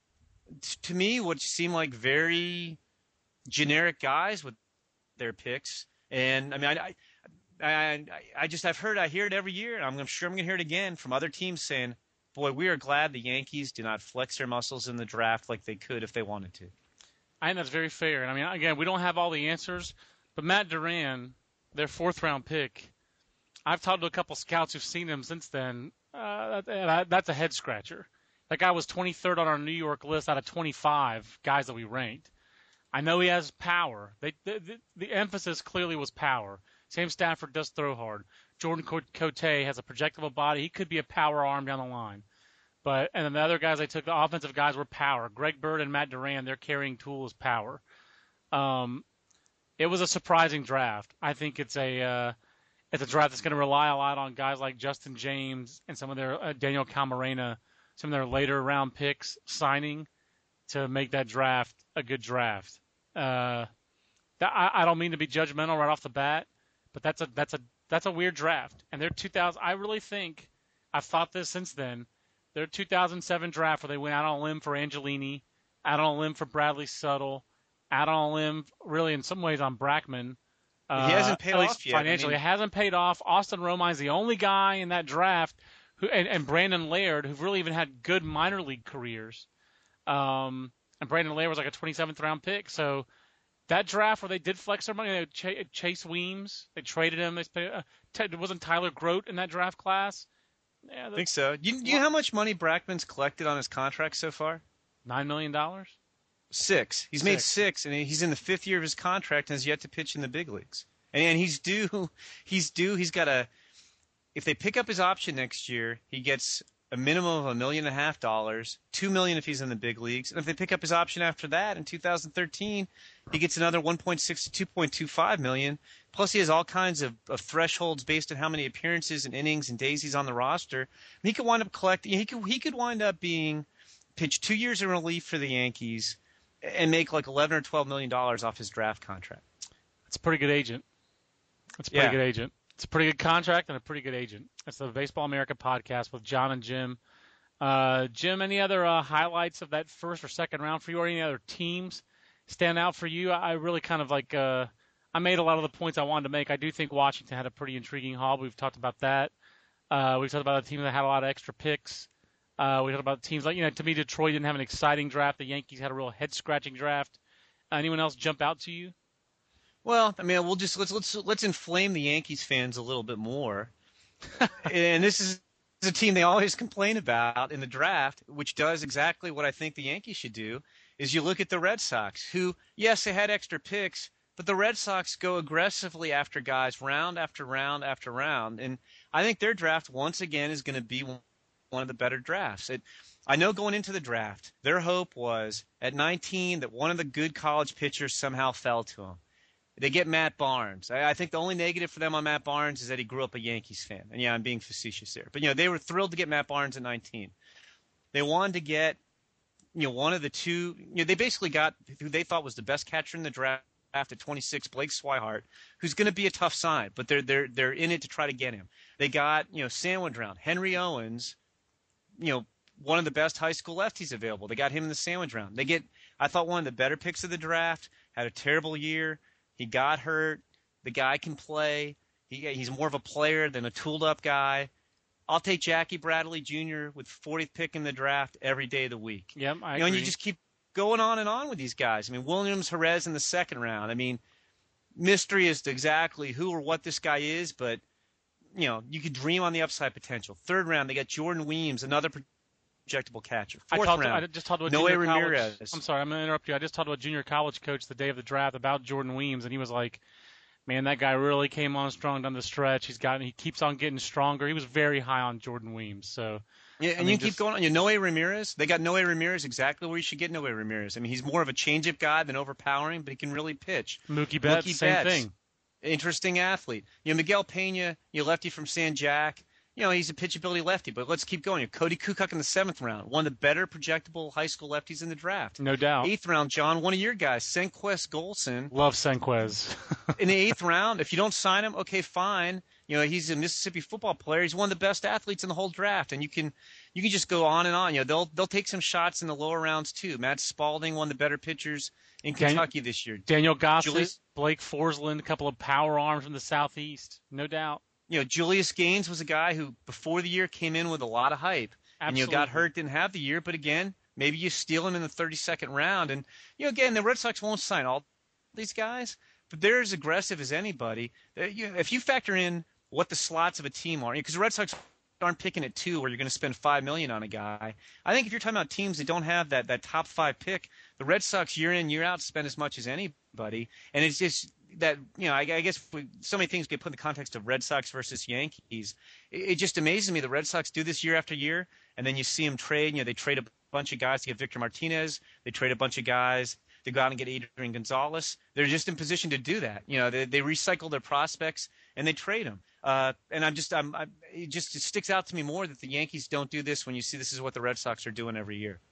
to me, what seemed like very generic guys with their picks. And I mean, I, I, I, I just I've heard I hear it every year, and I'm sure I'm going to hear it again from other teams saying, "Boy, we are glad the Yankees do not flex their muscles in the draft like they could if they wanted to." I think that's very fair. And I mean, again, we don't have all the answers, but Matt Duran, their fourth round pick, I've talked to a couple scouts who've seen him since then. Uh, that, that's a head scratcher. That guy was twenty-third on our New York list out of twenty-five guys that we ranked. I know he has power. They, the, the, the emphasis clearly was power. Sam Stafford does throw hard. Jordan Cote has a projectable body. He could be a power arm down the line. But and then the other guys I took, the offensive guys were power. Greg Bird and Matt Duran, their carrying tool is power. Um, it was a surprising draft. I think it's a uh, it's a draft that's going to rely a lot on guys like Justin James and some of their uh, Daniel Camarena, some of their later round picks signing to make that draft a good draft. Uh, that, I, I don't mean to be judgmental right off the bat, but that's a that's a that's a weird draft. And they're two thousand. I really think I've thought this since then. Their two thousand seven draft where they went out on a limb for Angelini, out on a limb for Bradley Suttle, out on a limb really in some ways on Brackman. Uh, he hasn't paid at off least yet. Financially, I mean, it hasn't paid off. Austin Romine's the only guy in that draft who, and, and Brandon Laird, who've really even had good minor league careers. Um, and Brandon Laird was like a twenty-seventh round pick. So that draft where they did flex their money, they Ch- Chase Weems, they traded him. They spent, uh, t- wasn't Tyler Grote in that draft class? Yeah, I think so. You, you know how much money Brackman's collected on his contract so far? Nine million dollars. Six. He's Six. made six, and he's in the fifth year of his contract and has yet to pitch in the big leagues. And, and he's due. He's due. He's got a. If they pick up his option next year, he gets a minimum of a million and a half dollars, two million if he's in the big leagues. And if they pick up his option after that in two thousand thirteen, he gets another one point six to two point two five million. Plus, he has all kinds of, of thresholds based on how many appearances and innings and days he's on the roster. And he could wind up collecting. He could he could wind up being pitched two years in relief for the Yankees and make like eleven or twelve million dollars off his draft contract. That's a pretty good agent. That's a pretty Yeah. good agent. It's a pretty good contract and a pretty good agent. It's the Baseball America podcast with John and Jim. Uh, Jim, any other uh, highlights of that first or second round for you, or any other teams stand out for you? I really kind of like uh, I made a lot of the points I wanted to make. I do think Washington had a pretty intriguing haul. We've talked about that. Uh, we've talked about a team that had a lot of extra picks. Uh, we talked about teams like, you know, to me, Detroit didn't have an exciting draft. The Yankees had a real head-scratching draft. Uh, anyone else jump out to you? Well, I mean, we'll just let's let's let's inflame the Yankees fans a little bit more. And this is a team they always complain about in the draft, which does exactly what I think the Yankees should do. Is you look at the Red Sox, who, yes, they had extra picks, but the Red Sox go aggressively after guys round after round after round, and I think their draft once again is going to be one of the better drafts. It, I know going into the draft, their hope was at nineteen that one of the good college pitchers somehow fell to them. They get Matt Barnes. I, I think the only negative for them on Matt Barnes is that he grew up a Yankees fan. And yeah, I'm being facetious there. But, you know, they were thrilled to get Matt Barnes at nineteen. They wanted to get, you know, one of the two, you know, they basically got who they thought was the best catcher in the draft at twenty-six, Blake Swihart, who's going to be a tough sign, but they're, they're, they're in it to try to get him. They got, you know, sandwich round, Henry Owens, you know, one of the best high school lefties available. They got him in the sandwich round. They get, I thought, one of the better picks of the draft, had a terrible year. He got hurt. The guy can play. He, he's more of a player than a tooled-up guy. I'll take Jackie Bradley Junior with fortieth pick in the draft every day of the week. Yep, I you know, agree. and you just keep going on and on with these guys. I mean, Williams Jerez in the second round. I mean, mystery as to exactly who or what this guy is, but, you know, you could dream on the upside potential. Third round, they got Jordan Weems, another projectable catcher. Fourth I talked, round, I just talked about Noe junior Ramirez. college. I'm sorry, I'm going to interrupt you. I just talked about junior college coach the day of the draft about Jordan Weems, and he was like, man, that guy really came on strong down the stretch. He's gotten, he keeps on getting stronger. He was very high on Jordan Weems. So, yeah, and I mean, you keep just, going on. You know, Noe Ramirez. They got Noe Ramirez exactly where you should get Noe Ramirez. I mean, he's more of a changeup guy than overpowering, but he can really pitch. Mookie Betts, Mookie same Betts, thing. Interesting athlete. You know, Miguel Pena, you know, lefty from San Jack. You know, he's a pitchability lefty, but let's keep going. Cody Kukoc in the seventh round, one of the better projectable high school lefties in the draft. No doubt. Eighth round, John, one of your guys, Senquez Golson. Love Senquez. In the eighth round, if you don't sign him, okay, fine. You know, he's a Mississippi football player. He's one of the best athletes in the whole draft, and you can you can just go on and on. You know, they'll they'll take some shots in the lower rounds too. Matt Spalding, one of the better pitchers in Kentucky Dan- this year. Daniel Gossett, Julius, Blake Forsland, a couple of power arms from the southeast, no doubt. You know, Julius Gaines was a guy who before the year came in with a lot of hype. Absolutely. And you know, got hurt, didn't have the year, but again, maybe you steal him in the thirty-second round. And you know, again, the Red Sox won't sign all these guys, but they're as aggressive as anybody. If you factor in what the slots of a team are, because the Red Sox aren't picking at two where you're going to spend five million dollars on a guy. I think if you're talking about teams that don't have that that top five pick, the Red Sox year in year out spend as much as anybody, and it's just that, you know, I, I guess we, so many things get put in the context of Red Sox versus Yankees. It, it just amazes me the Red Sox do this year after year, and then you see them trade. You know, they trade a bunch of guys to get Victor Martinez. They trade a bunch of guys to go out and get Adrian Gonzalez. They're just in position to do that. You know, they, they recycle their prospects and they trade them. Uh, and I'm just, I'm, I'm, it just it sticks out to me more that the Yankees don't do this when you see this is what the Red Sox are doing every year.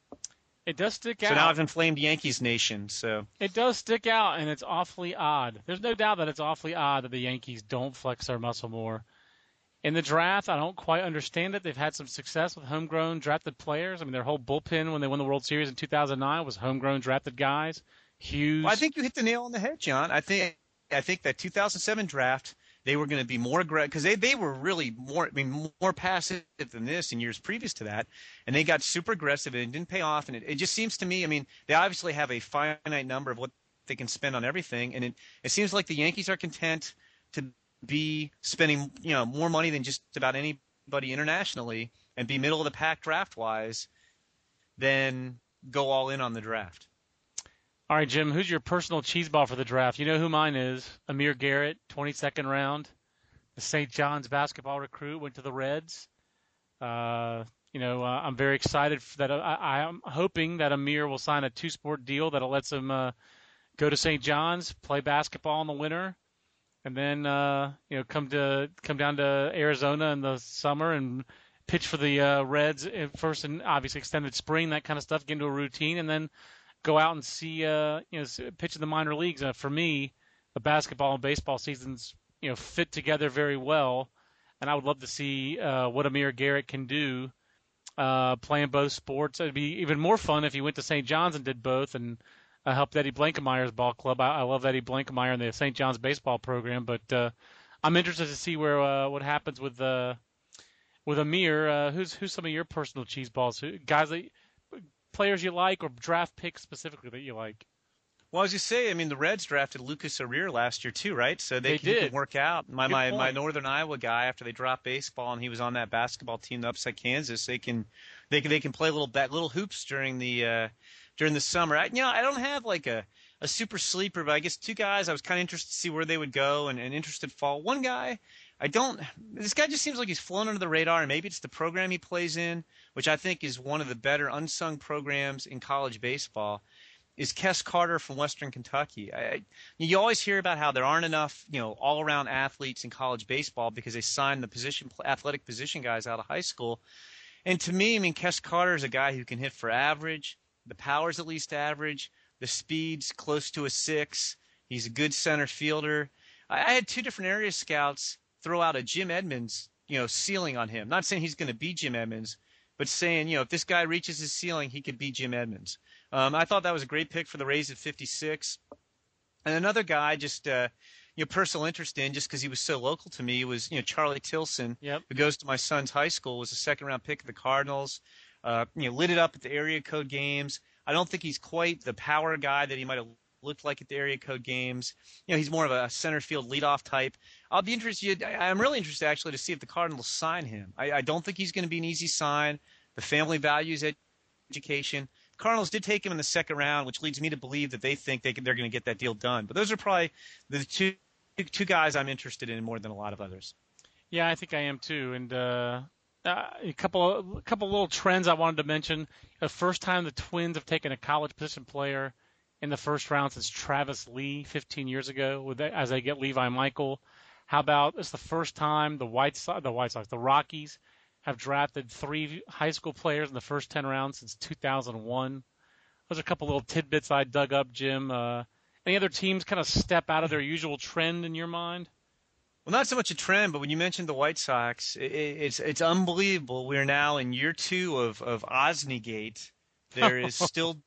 It does stick So out. now I've inflamed Yankees Nation. So It does stick out, and it's awfully odd. There's no doubt that it's awfully odd that the Yankees don't flex their muscle more. In the draft, I don't quite understand it. They've had some success with homegrown drafted players. I mean, their whole bullpen when they won the World Series in two thousand nine was homegrown drafted guys. Hughes. Well, I think you hit the nail on the head, John. I think I think that two thousand seven draft, they were going to be more aggressive because they, they were really more I mean more passive than this in years previous to that, and they got super aggressive and it didn't pay off. And it, it just seems to me, I mean, they obviously have a finite number of what they can spend on everything, and it, it seems like the Yankees are content to be spending you know more money than just about anybody internationally and be middle of the pack draft wise, than go all in on the draft. All right, Jim, who's your personal cheese ball for the draft? You know who mine is. Amir Garrett, twenty-second round. The Saint John's basketball recruit, went to the Reds. Uh, you know, uh, I'm very excited for that. I, I'm hoping that Amir will sign a two-sport deal that lets him uh, go to Saint John's, play basketball in the winter, and then uh, you know come to come down to Arizona in the summer and pitch for the uh, Reds first and obviously extended spring, that kind of stuff, get into a routine, and then go out and see, uh, you know, pitch in the minor leagues. Uh, for me, the basketball and baseball seasons, you know, fit together very well, and I would love to see uh, what Amir Garrett can do uh, playing both sports. It'd be even more fun if he went to Saint John's and did both and uh, helped Eddie Blankenmeyer's ball club. I, I love Eddie Blankenmeyer and the Saint John's baseball program, but uh, I'm interested to see where uh, what happens with uh, with Amir. Uh, who's who's some of your personal cheese balls? Who, guys that players you like or draft picks specifically that you like? Well, as you say, I mean, the Reds drafted Lucas Arrear last year too, right? So they, They can, he did. can work out. My Good my, point. my Northern Iowa guy, after they dropped baseball and he was on that basketball team that upset Kansas, they can they can they can play little bat, little hoops during the uh, during the summer. I, you know, I don't have like a, a super sleeper, but I guess two guys I was kind of interested to see where they would go and, and interested to fall. One guy, I don't. This guy just seems like he's flown under the radar, and maybe it's the program he plays in, which I think is one of the better unsung programs in college baseball. is Kes Carter from Western Kentucky. I, you always hear about how there aren't enough, you know, all-around athletes in college baseball because they sign the position, athletic position guys out of high school. And to me, I mean, Kes Carter is a guy who can hit for average. The power's at least average. The speed's close to a six. He's a good center fielder. I, I had two different area scouts throw out a Jim Edmonds, you know, ceiling on him. Not saying he's going to be Jim Edmonds, but saying, you know, if this guy reaches his ceiling, he could be Jim Edmonds. Um, I thought that was a great pick for the Rays at fifty-six. And another guy, just uh, you know, personal interest in, just because he was so local to me, was you know Charlie Tilson, yep. who goes to my son's high school, was a second round pick of the Cardinals. Uh, you know, lit it up at the area code games. I don't think he's quite the power guy that he might have looked like at the area code games. You know, he's more of a center field leadoff type. I'll be interested. I'm really interested actually to see if the Cardinals sign him. I, I don't think he's going to be an easy sign. The family values education. Cardinals did take him in the second round, which leads me to believe that they think they can, they're going to get that deal done. But those are probably the two two guys I'm interested in more than a lot of others. Yeah, I think I am too. And uh, uh, a couple a couple little trends I wanted to mention. The first time the Twins have taken a college position player in the first round since Travis Lee fifteen years ago, with as they get Levi Michael. How about it's the first time the White Sox, the White Sox, the Rockies have drafted three high school players in the first ten rounds since two thousand one. Those are a couple little tidbits I dug up, Jim. Uh, any other teams kind of step out of their usual trend in your mind? Well, not so much a trend, but when you mentioned the White Sox, it, it's it's unbelievable. We are now in year two of of Osney-gate. There is still,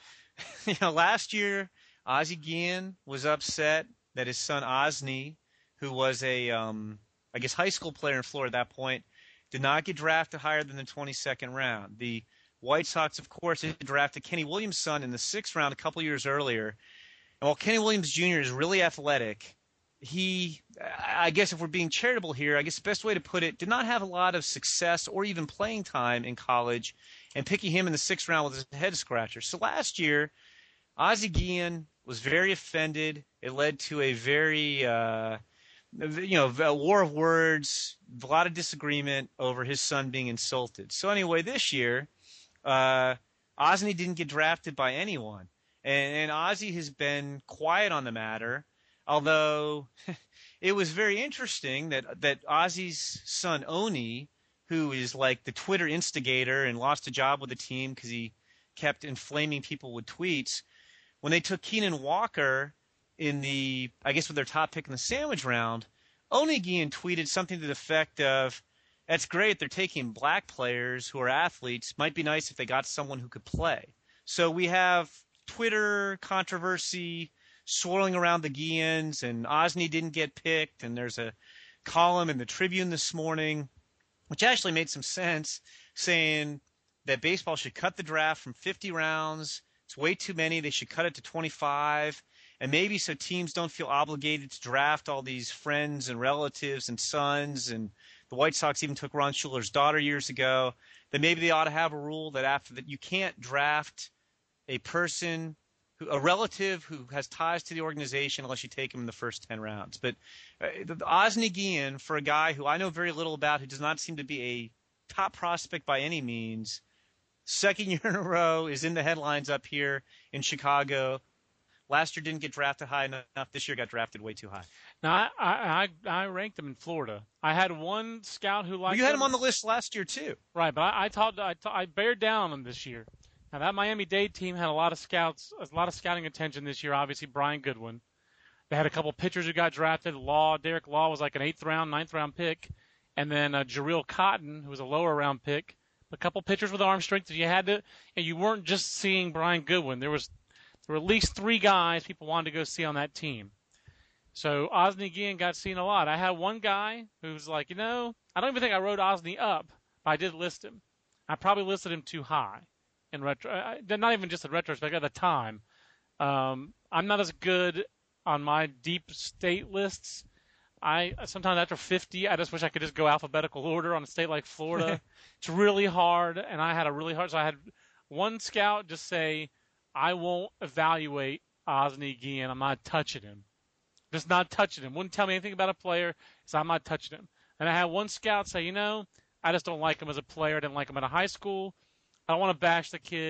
you know, last year Ozzie Guillen was upset that his son Osney, who was a um, I guess high school player in Florida at that point, did not get drafted higher than the twenty-second round. The White Sox, of course, had drafted Kenny Williams' son in the sixth round a couple years earlier. And while Kenny Williams Junior is really athletic, he, I guess if we're being charitable here, I guess the best way to put it, did not have a lot of success or even playing time in college, and picking him in the sixth round was a head scratcher. So last year, Ozzie Guillen was very offended. It led to a very, uh, you know, a war of words, a lot of disagreement over his son being insulted. So anyway, this year, uh, Osney didn't get drafted by anyone. And, and Ozzie has been quiet on the matter, although it was very interesting that, that Ozzie's son, Oni, who is like the Twitter instigator and lost a job with the team because he kept inflaming people with tweets, when they took Keenan Walker in the, I guess with their top pick in the sandwich round, Oni Guillen tweeted something to the effect of, that's great, they're taking black players who are athletes. Might be nice if they got someone who could play. So we have Twitter controversy swirling around the Guillens, and Osney didn't get picked, and there's a column in the Tribune this morning, which actually made some sense, saying that baseball should cut the draft from fifty rounds. It's way too many. They should cut it to twenty-five. And maybe so teams don't feel obligated to draft all these friends and relatives and sons, and the White Sox even took Ron Schuler's daughter years ago, that maybe they ought to have a rule that after that you can't draft a person, who, a relative who has ties to the organization unless you take him in the first ten rounds. But uh, the, the Osney Guillen, for a guy who I know very little about, who does not seem to be a top prospect by any means, second year in a row is in the headlines up here in Chicago. Last year didn't get drafted high enough. This year got drafted way too high. Now, I I, I ranked him in Florida. I had one scout who liked well, you had him. him on the list last year too. Right, but I, I talked I, I bared down on him this year. Now that Miami-Dade team had a lot of scouts, a lot of scouting attention this year. Obviously, Brian Goodwin. They had a couple pitchers who got drafted. Law, Derek Law was like an eighth round, ninth round pick, and then uh, Jarrell Cotton, who was a lower round pick. A couple pitchers with arm strength. If you had to, and you weren't just seeing Brian Goodwin. There was there were at least three guys people wanted to go see on that team. So Osney Guillen got seen a lot. I had one guy who was like, you know, I don't even think I wrote Osney up, but I did list him. I probably listed him too high in retro. Not even just in retrospect, at the time. Um, I'm not as good on my deep state lists. I sometimes after fifty, I just wish I could just go alphabetical order on a state like Florida. It's really hard, and I had a really hard. So I had one scout just say, I won't evaluate Osney Guillen. I'm not touching him. Just not touching him. Wouldn't tell me anything about a player, so I'm not touching him. And I had one scout say, you know, I just don't like him as a player. I didn't like him in high school. I don't want to bash the kid.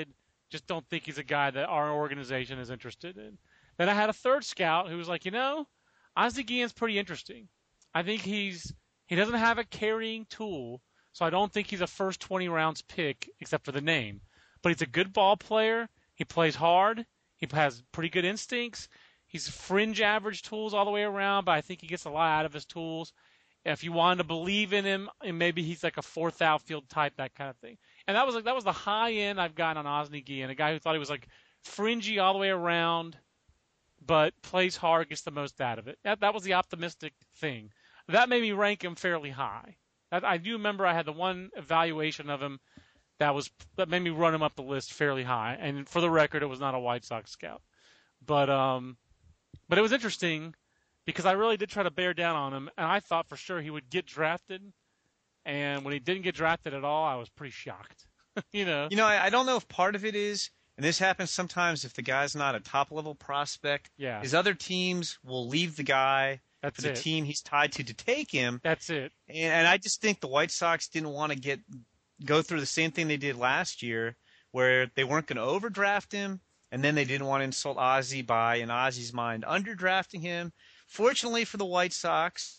Just don't think he's a guy that our organization is interested in. Then I had a third scout who was like, you know, Ozzie Guillen's pretty interesting. I think he's he doesn't have a carrying tool, so I don't think he's a first twenty rounds pick except for the name. But he's a good ball player. He plays hard. He has pretty good instincts. He's fringe average tools all the way around, but I think he gets a lot out of his tools. If you wanted to believe in him, and maybe he's like a fourth outfield type, that kind of thing. And that was like that was the high end I've gotten on Ozzie Guillen, a guy who thought he was like fringy all the way around, but plays hard, gets the most out of it. That that was the optimistic thing. That made me rank him fairly high. I, I do remember I had the one evaluation of him that was that made me run him up the list fairly high. And for the record, it was not a White Sox scout, but um, but it was interesting because I really did try to bear down on him, and I thought for sure he would get drafted. And when he didn't get drafted at all, I was pretty shocked. you know. You know, I, I don't know if part of it is, and this happens sometimes if the guy's not a top-level prospect, yeah. is other teams will leave the guy That's for the it. team he's tied to to take him. That's it. And, and I just think the White Sox didn't want to get go through the same thing they did last year, where they weren't going to overdraft him, and then they didn't want to insult Ozzie by, in Ozzie's mind, underdrafting him. Fortunately for the White Sox,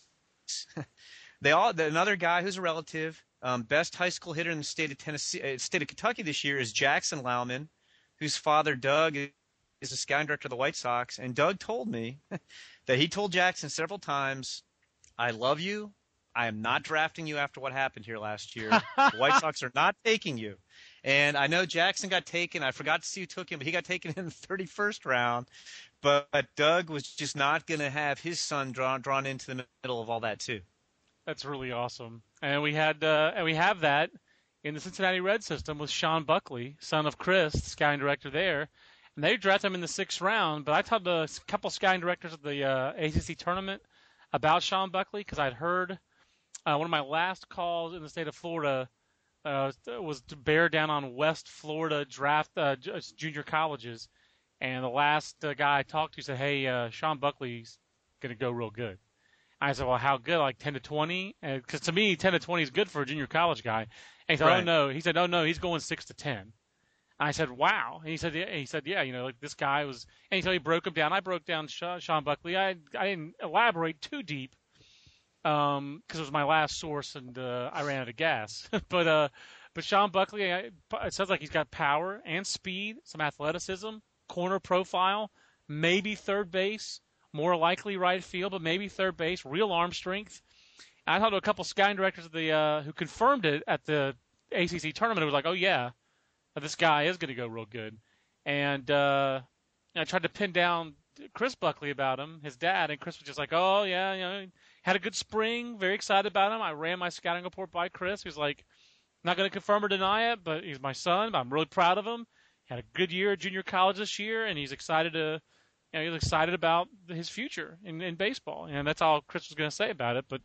they all another guy who's a relative, um, best high school hitter in the state of Tennessee, uh, state of Kentucky this year is Jackson Lauman, whose father Doug is the scouting director of the White Sox. And Doug told me that he told Jackson several times, "I love you. I am not drafting you after what happened here last year. The White Sox are not taking you." And I know Jackson got taken. I forgot to see who took him, but he got taken in the thirty-first round. But, but Doug was just not going to have his son drawn drawn into the middle of all that too. That's really awesome. And we had uh, and we have that in the Cincinnati Red system with Sean Buckley, son of Chris, the scouting director there. And they drafted him in the sixth round. But I talked to a couple scouting directors at the uh, A C C tournament about Sean Buckley because I'd heard uh, one of my last calls in the state of Florida uh, was to bear down on West Florida draft uh, junior colleges. And the last uh, guy I talked to said, hey, uh, Sean Buckley's going to go real good. I said, well, how good? Like ten to twenty? Because to me, ten to twenty is good for a junior college guy. And he said, right. oh, no. He said, oh, no, he's going six to ten. And I said, wow. And he said, yeah, he said, yeah, you know, like this guy was – and so he broke him down. I broke down Sean Buckley. I, I didn't elaborate too deep because um, it was my last source and uh, I ran out of gas. but uh, but Sean Buckley, I, it sounds like he's got power and speed, some athleticism, corner profile, maybe third base, more likely right field, but maybe third base, real arm strength. And I talked to a couple scouting directors at the, uh, who confirmed it at the A C C tournament. It was like, oh, yeah, this guy is going to go real good. And uh, I tried to pin down Chris Buckley about him, his dad, and Chris was just like, oh, yeah, you know, had a good spring, very excited about him. I ran my scouting report by Chris. He was like, not going to confirm or deny it, but he's my son. I'm really proud of him. Had a good year at junior college this year, and he's excited to, you know, he's excited about his future in, in baseball. And that's all Chris was going to say about it. But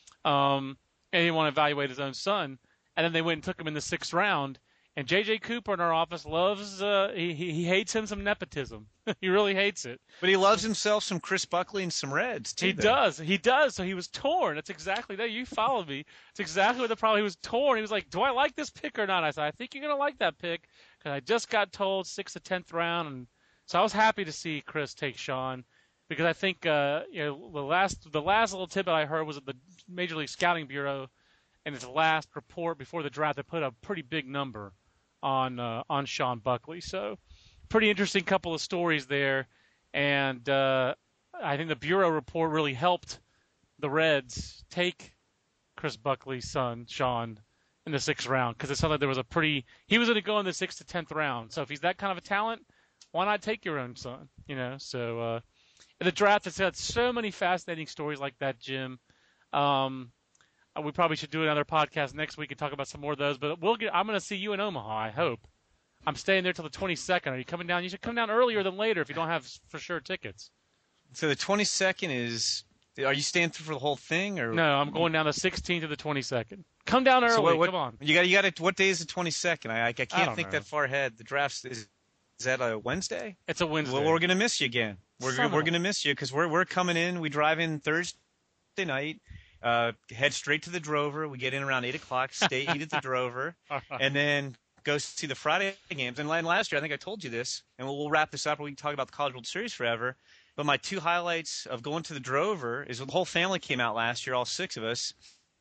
um, and he didn't want to evaluate his own son. And then they went and took him in the sixth round. And J J Cooper in our office loves, uh, he, he hates him some nepotism. He really hates it. But he loves himself some Chris Buckley and some Reds, too. He though. does. He does. So he was torn. That's exactly that. You followed me. It's exactly what the problem. He was torn. He was like, do I like this pick or not? I said, I think you're going to like that pick because I just got told sixth to tenth round. And so I was happy to see Chris take Sean because I think, uh, you know, the last, the last little tidbit I heard was at the Major League Scouting Bureau in its last report before the draft, they put a pretty big number on uh, on Sean Buckley. So pretty interesting couple of stories there. And uh, I think the Bureau report really helped the Reds take Chris Buckley's son, Sean, in the sixth round because it sounded like there was a pretty – he was going to go in the sixth to tenth round. So if he's that kind of a talent, why not take your own son, you know? So uh, the draft has had so many fascinating stories like that, Jim. Um We probably should do another podcast next week and talk about some more of those. But we'll get. I'm going to see you in Omaha, I hope. I'm staying there till the twenty-second. Are you coming down? You should come down earlier than later if you don't have for sure tickets. So the twenty-second is – are you staying through for the whole thing? Or No, I'm going down the sixteenth to the twenty-second. Come down early. So what, what, come on. You got. You got. What day is the twenty-second? I, I can't I think know. that far ahead. The draft is. Is that a Wednesday? It's a Wednesday. Well, we're going to miss you again. We're Son we're of a- going to miss you because we're we're coming in. We drive in Thursday night. Uh, head straight to the Drover. We get in around eight o'clock. Stay eat at the Drover, and then go see the Friday games. And last year, I think I told you this, and we'll, we'll wrap this up, or we can talk about the College World Series forever. But my two highlights of going to the Drover is the whole family came out last year, all six of us,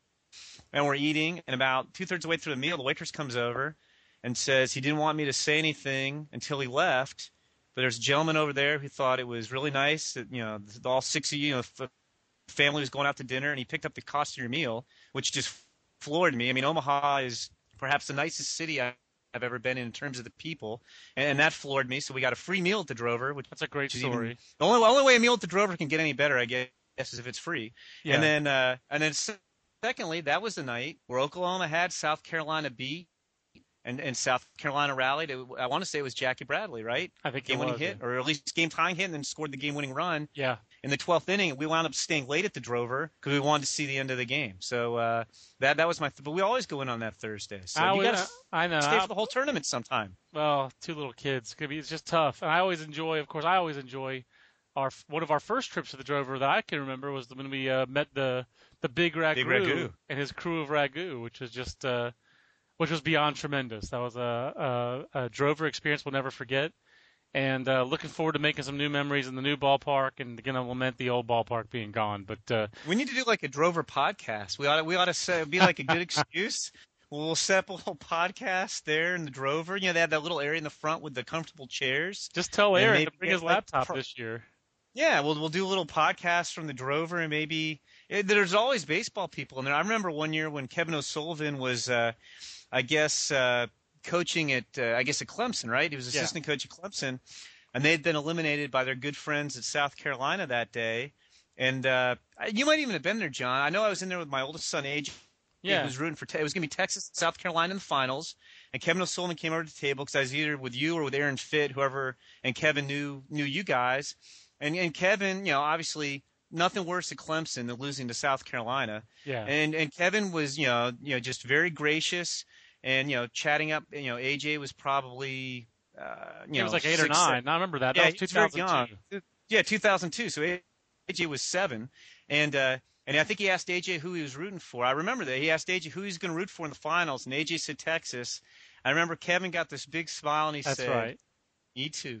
and we're eating. And about two-thirds of the way through the meal, the waitress comes over and says he didn't want me to say anything until he left. But there's a gentleman over there who thought it was really nice that, you know, all six of you, you know, the family was going out to dinner, and he picked up the cost of your meal, which just floored me. I mean, Omaha is perhaps the nicest city I've ever been in in terms of the people, and, and that floored me. So we got a free meal at the Drover, which that's a great is story. Even, the only only way a meal at the Drover can get any better, I guess, is if it's free. Yeah. And then uh, and then secondly, that was the night where Oklahoma had South Carolina beat. And, and South Carolina rallied. It, I want to say it was Jackie Bradley, right? I think game-winning was, hit, yeah. or at least game-tying hit, and then scored the game-winning run. Yeah. In the twelfth inning, we wound up staying late at the Drover because we wanted to see the end of the game. So uh, that that was my. Th- but we always go in on that Thursday. So I you got to I know. stay I, for the whole tournament sometime. Well, two little kids. Could be. It's just tough. And I always enjoy. Of course, I always enjoy. Our one of our first trips to the Drover that I can remember was when we uh, met the the big Ragu, Big Ragu and his crew of Ragu, which was just. Uh, Which was beyond tremendous. That was a, a, a Drover experience we'll never forget. And uh, looking forward to making some new memories in the new ballpark, and again, I lament the old ballpark being gone. But uh, we need to do like a Drover podcast. We ought to, we ought to say, be like a good excuse. We'll set up a little podcast there in the Drover. You know, they have that little area in the front with the comfortable chairs. Just tell Aaron to bring his laptop like, this year. Yeah, we'll we'll do a little podcast from the Drover, and maybe it, there's always baseball people in there. I remember one year when Kevin O'Sullivan was. Uh, I guess, uh, coaching at, uh, I guess, at Clemson, right? He was assistant yeah. coach at Clemson, and they had been eliminated by their good friends at South Carolina that day. And uh, you might even have been there, John. I know I was in there with my oldest son, A J. Yeah. He was rooting for. Te- it was going to be Texas, South Carolina in the finals, and Kevin O'Sullivan came over to the table because I was either with you or with Aaron Fitt, whoever, and Kevin knew knew you guys, and and Kevin, you know, obviously. Nothing worse at Clemson than losing to South Carolina. Yeah. And and Kevin was, you know, you know, just very gracious and, you know, chatting up, you know, A J was probably, uh, you he know. was like eight or nine. Seven. I remember that. Yeah, that was two thousand two. Yeah, two thousand two. So A J was seven. And, uh, and I think he asked A J who he was rooting for. I remember that. He asked A J who he was going to root for in the finals, and A J said Texas. I remember Kevin got this big smile, and he That's said, right. Me too.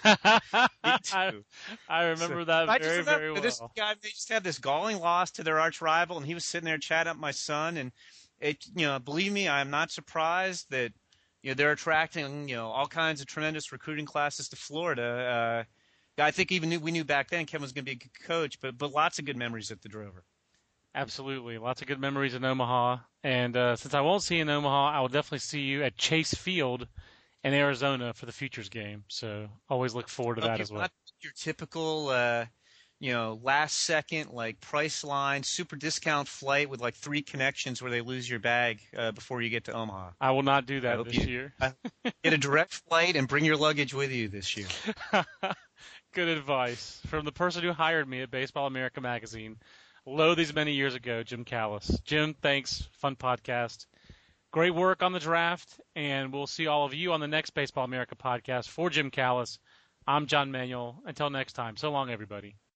Me too. I remember so, that I very, just remember very well. This guy, they just had this galling loss to their arch rival, and he was sitting there chatting up my son. And it, you know, believe me, I am not surprised that you know they're attracting you know all kinds of tremendous recruiting classes to Florida. Uh, I think even knew, we knew back then Kevin was going to be a good coach, but but lots of good memories at the Drover. Absolutely, lots of good memories in Omaha. And uh, since I won't see you in Omaha, I will definitely see you at Chase Field in Arizona for the Futures game. So always look forward to okay, that as well. Not your typical, uh, you know, last second, like price line, super discount flight with like three connections where they lose your bag uh, before you get to Omaha. I will not do that this you, year. Get a direct flight and bring your luggage with you this year. Good advice from the person who hired me at Baseball America magazine. Lo these many years ago, Jim Callis. Jim, thanks. Fun podcast. Great work on the draft, and we'll see all of you on the next Baseball America podcast. For Jim Callis, I'm John Manuel. Until next time, so long, everybody.